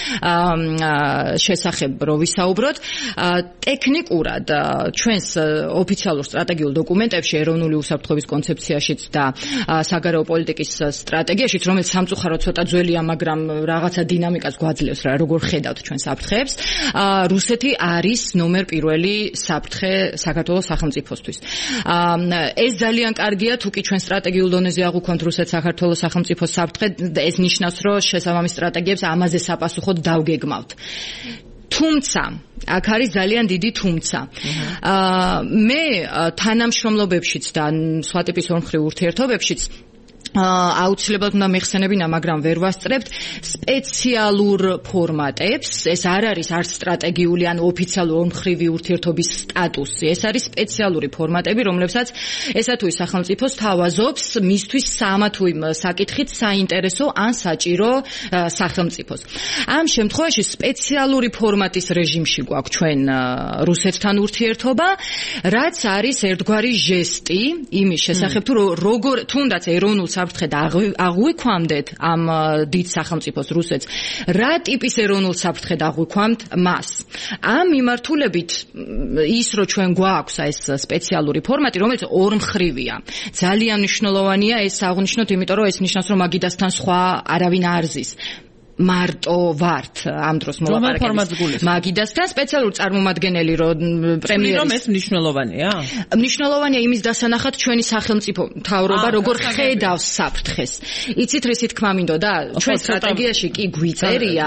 შესახებ რო ვისაუბროთ. ტექნიკურად ჩვენს ოფიციალურ სტრატეგიულ დოკუმენტებში, ეროვნული უსაფრთხოების კონცეფციაშიც და საგარეო პოლიტიკის სტრატეგიაშიც, რომელიც სამწუხაროდ ცოტა ძველია, მაგრამ რაღაცა დინამიკას გვაძლევს რა, როგორ ხედავთ ჩვენ საფრთხეებს, რუსეთი არის ნომერ პირველი საფრთხე საქართველოს სახელმწიფოსთვის. ეს ძალიან კარგია, თუ კი ჩვენ სტრატეგიულ დონეზე აღვქვამთ რუსეთს საქართველოს სახელმწიფოს საფრთხე, ეს ნიშნავს, რომ შესაბამის სტრატეგიებს ამაზე საპასუხოდ დავგეგმავთ. თუმცა აქ არის ძალიან დიდი თუმცა. მე თანამშრომლობებშიც და სხვა ტიპის ორმხრივ ურთიერთობებშიც აუცილებლად უნდა მეხსენებინა, მაგრამ ვერ ვასწრებთ სპეციალურ ფორმატებს. ეს არ არის არც სტრატეგიული ან ოფიციალური ორმხრივი ურთიერთობის სტატუსი. ეს არის სპეციალური ფორმატები, რომლებსაც ესა თუ ის სახელმწიფო სთავაზობს მისთვის სამა თუ იმ საკითხით საინტერესო ან საჭირო სახელმწიფოს. ამ შემთხვევაში სპეციალური ფორმატის რეჟიმში გვაქვს ჩვენ რუსეთთან ურთიერთობა, რაც არის ერთგვარი ჟესტი იმის შესახებ, თუ როგორ თუნდაც ეროვნულ საფრთხე და აღვიქვამდეთ ამ დიდ სახელმწიფოს რუსეთს, რა ტიპის ეროვნულ საფრთხედ აღვიქვამთ მას. ამ მიმართულებით ის რომ ჩვენ გვაქვს ეს სპეციალური ფორმატი, რომელიც ორმხრივია. ძალიან მნიშვნელოვანია ეს აღნიშნოთ, იმიტომ რომ ეს ნიშნავს, რომ მაგიდასთან სხვა არავინ არ ზის. მარტო ვართ ამ დროს მოლაპარაკების მაგიდასთან სპეციალურ წარმომადგენელი რომ პრემიერის რომ ეს მნიშვნელოვანია? მნიშვნელოვანია იმის დასანახად ჩვენი სახელმწიფო მთავრობა როგორ ხედავს საფრთხეს. იცით რისი თქმა მინდოდა? ჩვენ სტრატეგიაში კი გვიწერია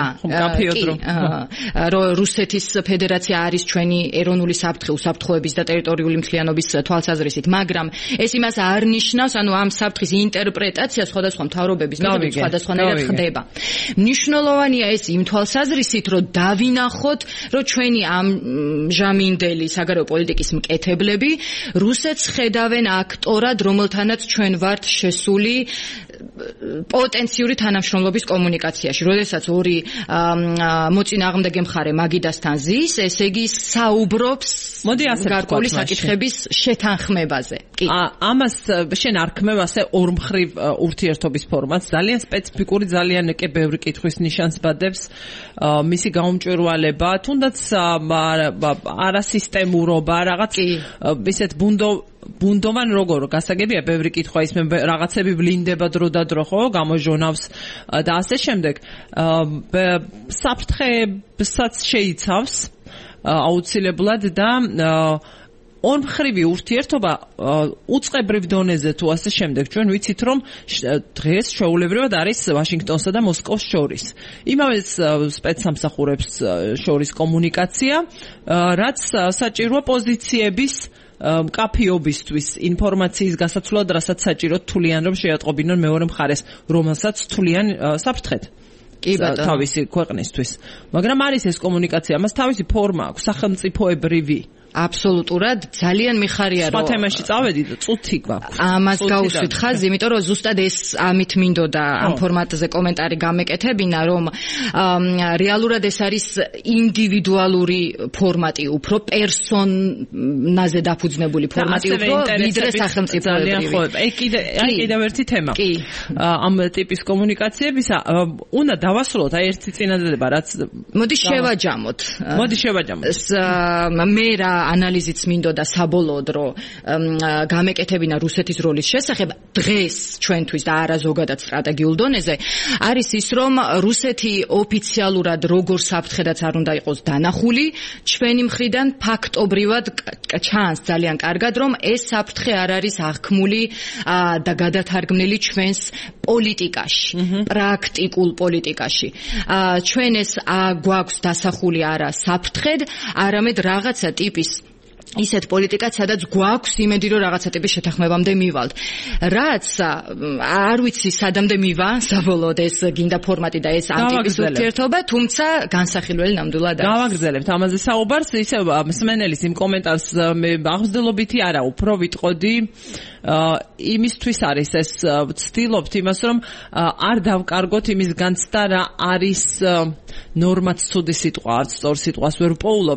რომ რუსეთის ფედერაცია არის ჩვენი ეროვნული საფრთხე, უსაფრთხოების და ტერიტორიული მთლიანობის თვალსაზრისით, მაგრამ ეს იმას არ ნიშნავს, ანუ ამ საფრთხის ინტერპრეტაცია სხვადასხვა მთავრობების მიხედვით სხვადასხვანაირად ხდება. მნიშვნელოვანია ეს იმ თვალსაზრისით, რომ დავინახოთ, რომ ჩვენი ამ ჟამინდელი საგარეო პოლიტიკის მკეთებლები რუსეთს ხედავენ აქტორად, რომელთანაც ჩვენ ვართ შესული პოტენციური თანამშრომლობის კომუნიკაციაში. როდესაც ორი მოწინააღმდეგე მხარე მაგიდასთან ზის, ესე იგი საუბრობს გარკვეული საკითხების შეთანხმებაზე. კი. ამას შენ არ ქმევ ასე ორმხრივ ურთიერთობის ფორმატს, ძალიან სპეციფიკური, ძალიან კი ბევრი კითხვის ნიშანს ბადებს მისი გაუმჭვირვალება, თუნდაც არასისტემურობა, რაღაც ისეთ ბუნდოვან როგორ გასაგებია ბევრი კითხვა ის მე რაღაცები ვლინდება დრო და დრო ხო გამოჟონავს და ასე შემდეგ საფრთხეებსაც შეიცავს აუცილებლად და ორმხრივი ურთიერთობა უწყებრივ დონეზე თუ ასე შემდეგ ჩვენ ვიცით რომ დღეს ჩვეულებრივად არის ვაშინგტონსა და მოსკოვს შორის იმავე სპეცსამსახურებს შორის კომუნიკაცია რაც საჭიროა პოზიციების კაფიობისთვის ინფორმაციის გასაცვლად, რასაც საჭიროდ თვლიან რომ შეატყობინონ მეორე მხარეს, რომელსაც თვლიან საფრთხედ. კი ბატონო. თავისი ქვეყნისთვის. მაგრამ არის ეს კომუნიკაცია, მას თავისი ფორმა აქვს, სახელმწიფოებრივი აბსოლუტურად ძალიან მიხარია რომ სხვა თემაში წავედი და წუთი გვაქვს. ამას გაუსვით ხაზი, იმიტომ რომ ზუსტად ეს ამით მინდოდა ამ ფორმატზე კომენტარი გამეკეთებინა, რომ რეალურად ეს არის ინდივიდუალური ფორმატი, უფრო პერსონაზე დაფუძნებული ფორმატი, უფრო ვიდრე სახელმწიფოებრივი. კიდევ ერთი თემა. ამ ტიპის კომუნიკაციებისა უნდა დავასრულოთ ერთი წინადადება, რაც მოდი შევაჯამოთ. მე რა ანალიზიც მინდოდა საბოლოოდ რომ გამეკეთებინა რუსეთის როლის შესახებ დღეს ჩვენთვის და არა ზოგადად სტრატეგიულ დონეზე არის ის რომ რუსეთი ოფიციალურად როგორ საფრთხედაც არ უნდა იყოს დანახული ჩვენი მხრიდან ფაქტობრივად ჩანს ძალიან კარგად რომ ეს საფრთხე არ არის აღქმული და გადათარგმნილი ჩვენს პოლიტიკაში პრაქტიკულ პოლიტიკაში ჩვენ ეს გვაქვს დასახული არა საფრთხედ არამედ რაღაცა ტიპის ისეთ პოლიტიკაც, სადაც გვაქვს იმედი, რომ რაღაცა ტიპის შეთანხმებამდე მივალთ. რაც არ ვიცი, სადამდე მივა, საბოლოოდ ეს გინდა ფორმატი და ეს ამ ტიპის ურთიერთობა, თუმცა განსახილველი ნამდვილად არის. გავაგრძელებთ ამაზე საუბარს, ისე მსმენელის იმ კომენტარს მე აღზრდილობითი არა, უფრო ვიტყოდი იმისთვის არის ეს ვცდილობთ იმას, რომ არ დავკარგოთ იმის განცდა რა არის ნორმად ცუდი სიტყვა, არც სწორ სიტყვას ვერ ვპოულობ.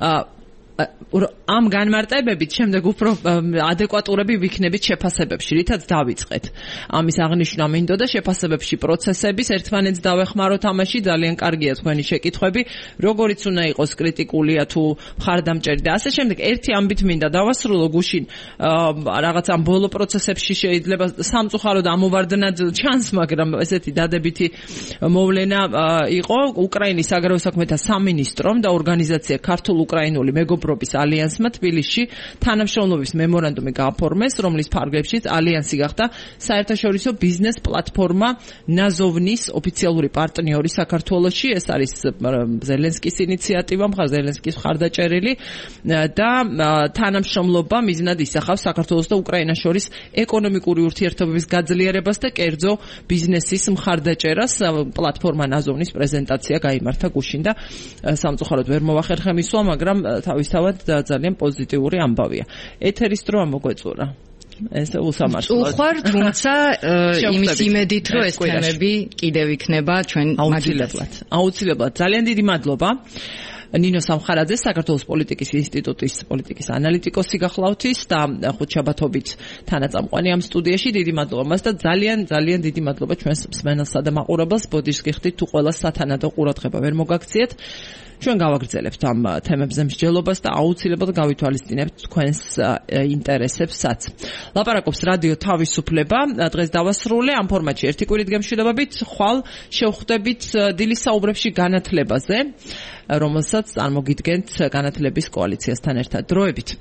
ამ განმარტებებით შემდეგ უფრო ადეკვატურები ვიქნებით შეფასებებში, რითაც დავიწყეთ. ამის აღნიშვნა მინდოდა შეფასებებში პროცესების ერთმანეთს დავეხმაროთ ამაში, ძალიან კარგია თქვენი შეკითხვები, როგორიც უნდა იყოს კრიტიკულია თუ მხარდამჭერი და ასე შემდეგ. ერთი ამბით მინდა დავასრულო გუშინ რაღაც ამ ბოლო პროცესებში შეიძლება სამწუხაროდ ამოვარდნად ჩანს, მაგრამ ესეთი დადებითი მოვლენა იყო უკრაინის საგარეო საქმეთა სამინისტრომ და ორგანიზაცია ქართულ-უკრაინული მეგობრობის ალიანსმა თბილისში თანამშრომლობის მემორანდუმი გააფორმეს, რომლის ფარგლებშიც ალიანსი გახდა საერთაშორისო ბიზნეს პლატფორმა ნაზოვნის ოფიციალური პარტნიორი საქართველოში. ეს არის ზელენსკის ინიციატივა, ზელენსკის მხარდაჭერილი და თანამშრომლობა მიზნად ისახავს საქართველოს და უკრაინას შორის ეკონომიკური ურთიერთობების გაძლიერებას და კერძო ბიზნესის მხარდაჭერას. პლატფორმა ნაზოვნის პრეზენტაცია გაიმართა გუშინ და სამწუხაროდ ვერ მოვახერხე მისვლა, მაგრამ თავისთავად ძალიან პოზიტიური ამბავია. ეთერის დროა მოგვეწურა. ეს უსამართლოა. უხარ, თუმცა იმის იმედით, რომ ეს თემები კიდევ იქნება ჩვენ აუცილებლად. ძალიან დიდი მადლობა. ნინო სამხარაძე, საქართველოს პოლიტიკის ინსტიტუტის პოლიტიკის ანალიტიკოსი გახლავთ და ხუთშაბათობით თანაწამყვანი ამ სტუდიაში. დიდი მადლობა მას და ძალიან დიდი მადლობა ჩვენს მსმენელსა და მაყურებელს. ბოდიშს გიხდით თუ ყველა სათანადო ყურადღება ვერ მოგაქციეთ. ჩვენ გავაგრძელებთ ამ თემებზე მსჯელობას და აუცილებლად გავითვალისწინებთ თქვენს ინტერესებსაც. ლაპარაკობს რადიო თავისუფლება. დღეს დავასრულე ამ ფორმატში ერთი კვირით გემშვიდობებით. ხვალ შევხვდებით დილის საუბრებში განათლებაზე, რომელსაც წარმოგიდგენთ განათლების კოალიციასთან ერთად. დროებით.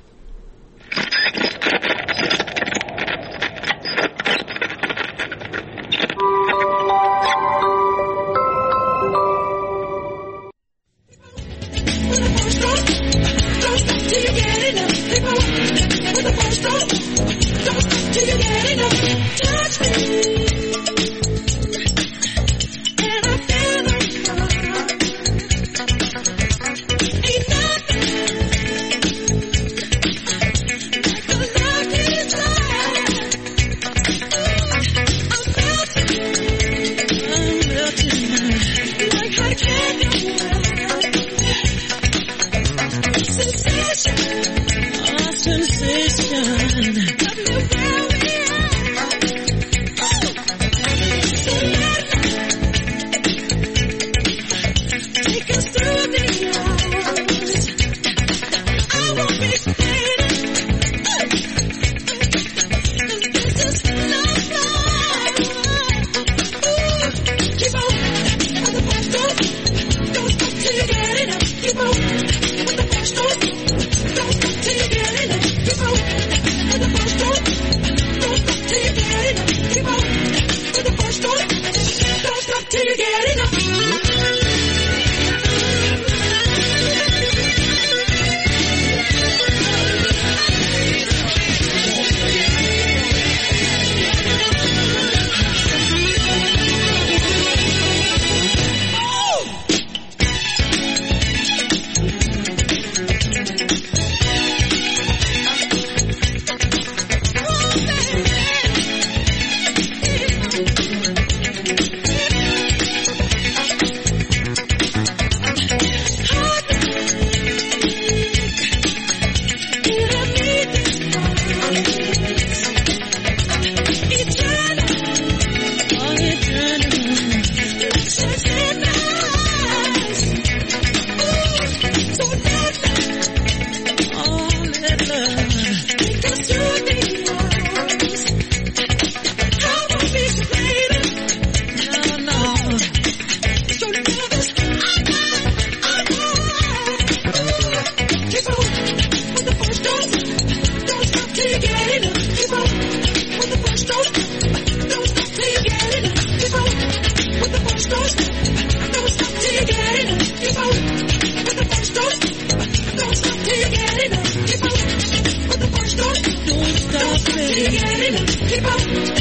till you get enough. Keep on with the first dose. Don't stop till you get enough. Keep on with the first dose. Don't stop till you get enough. Keep on with the first dose. Don't stop till you get enough. Keep on with the first dose. Don't stop till you get enough. Keep on.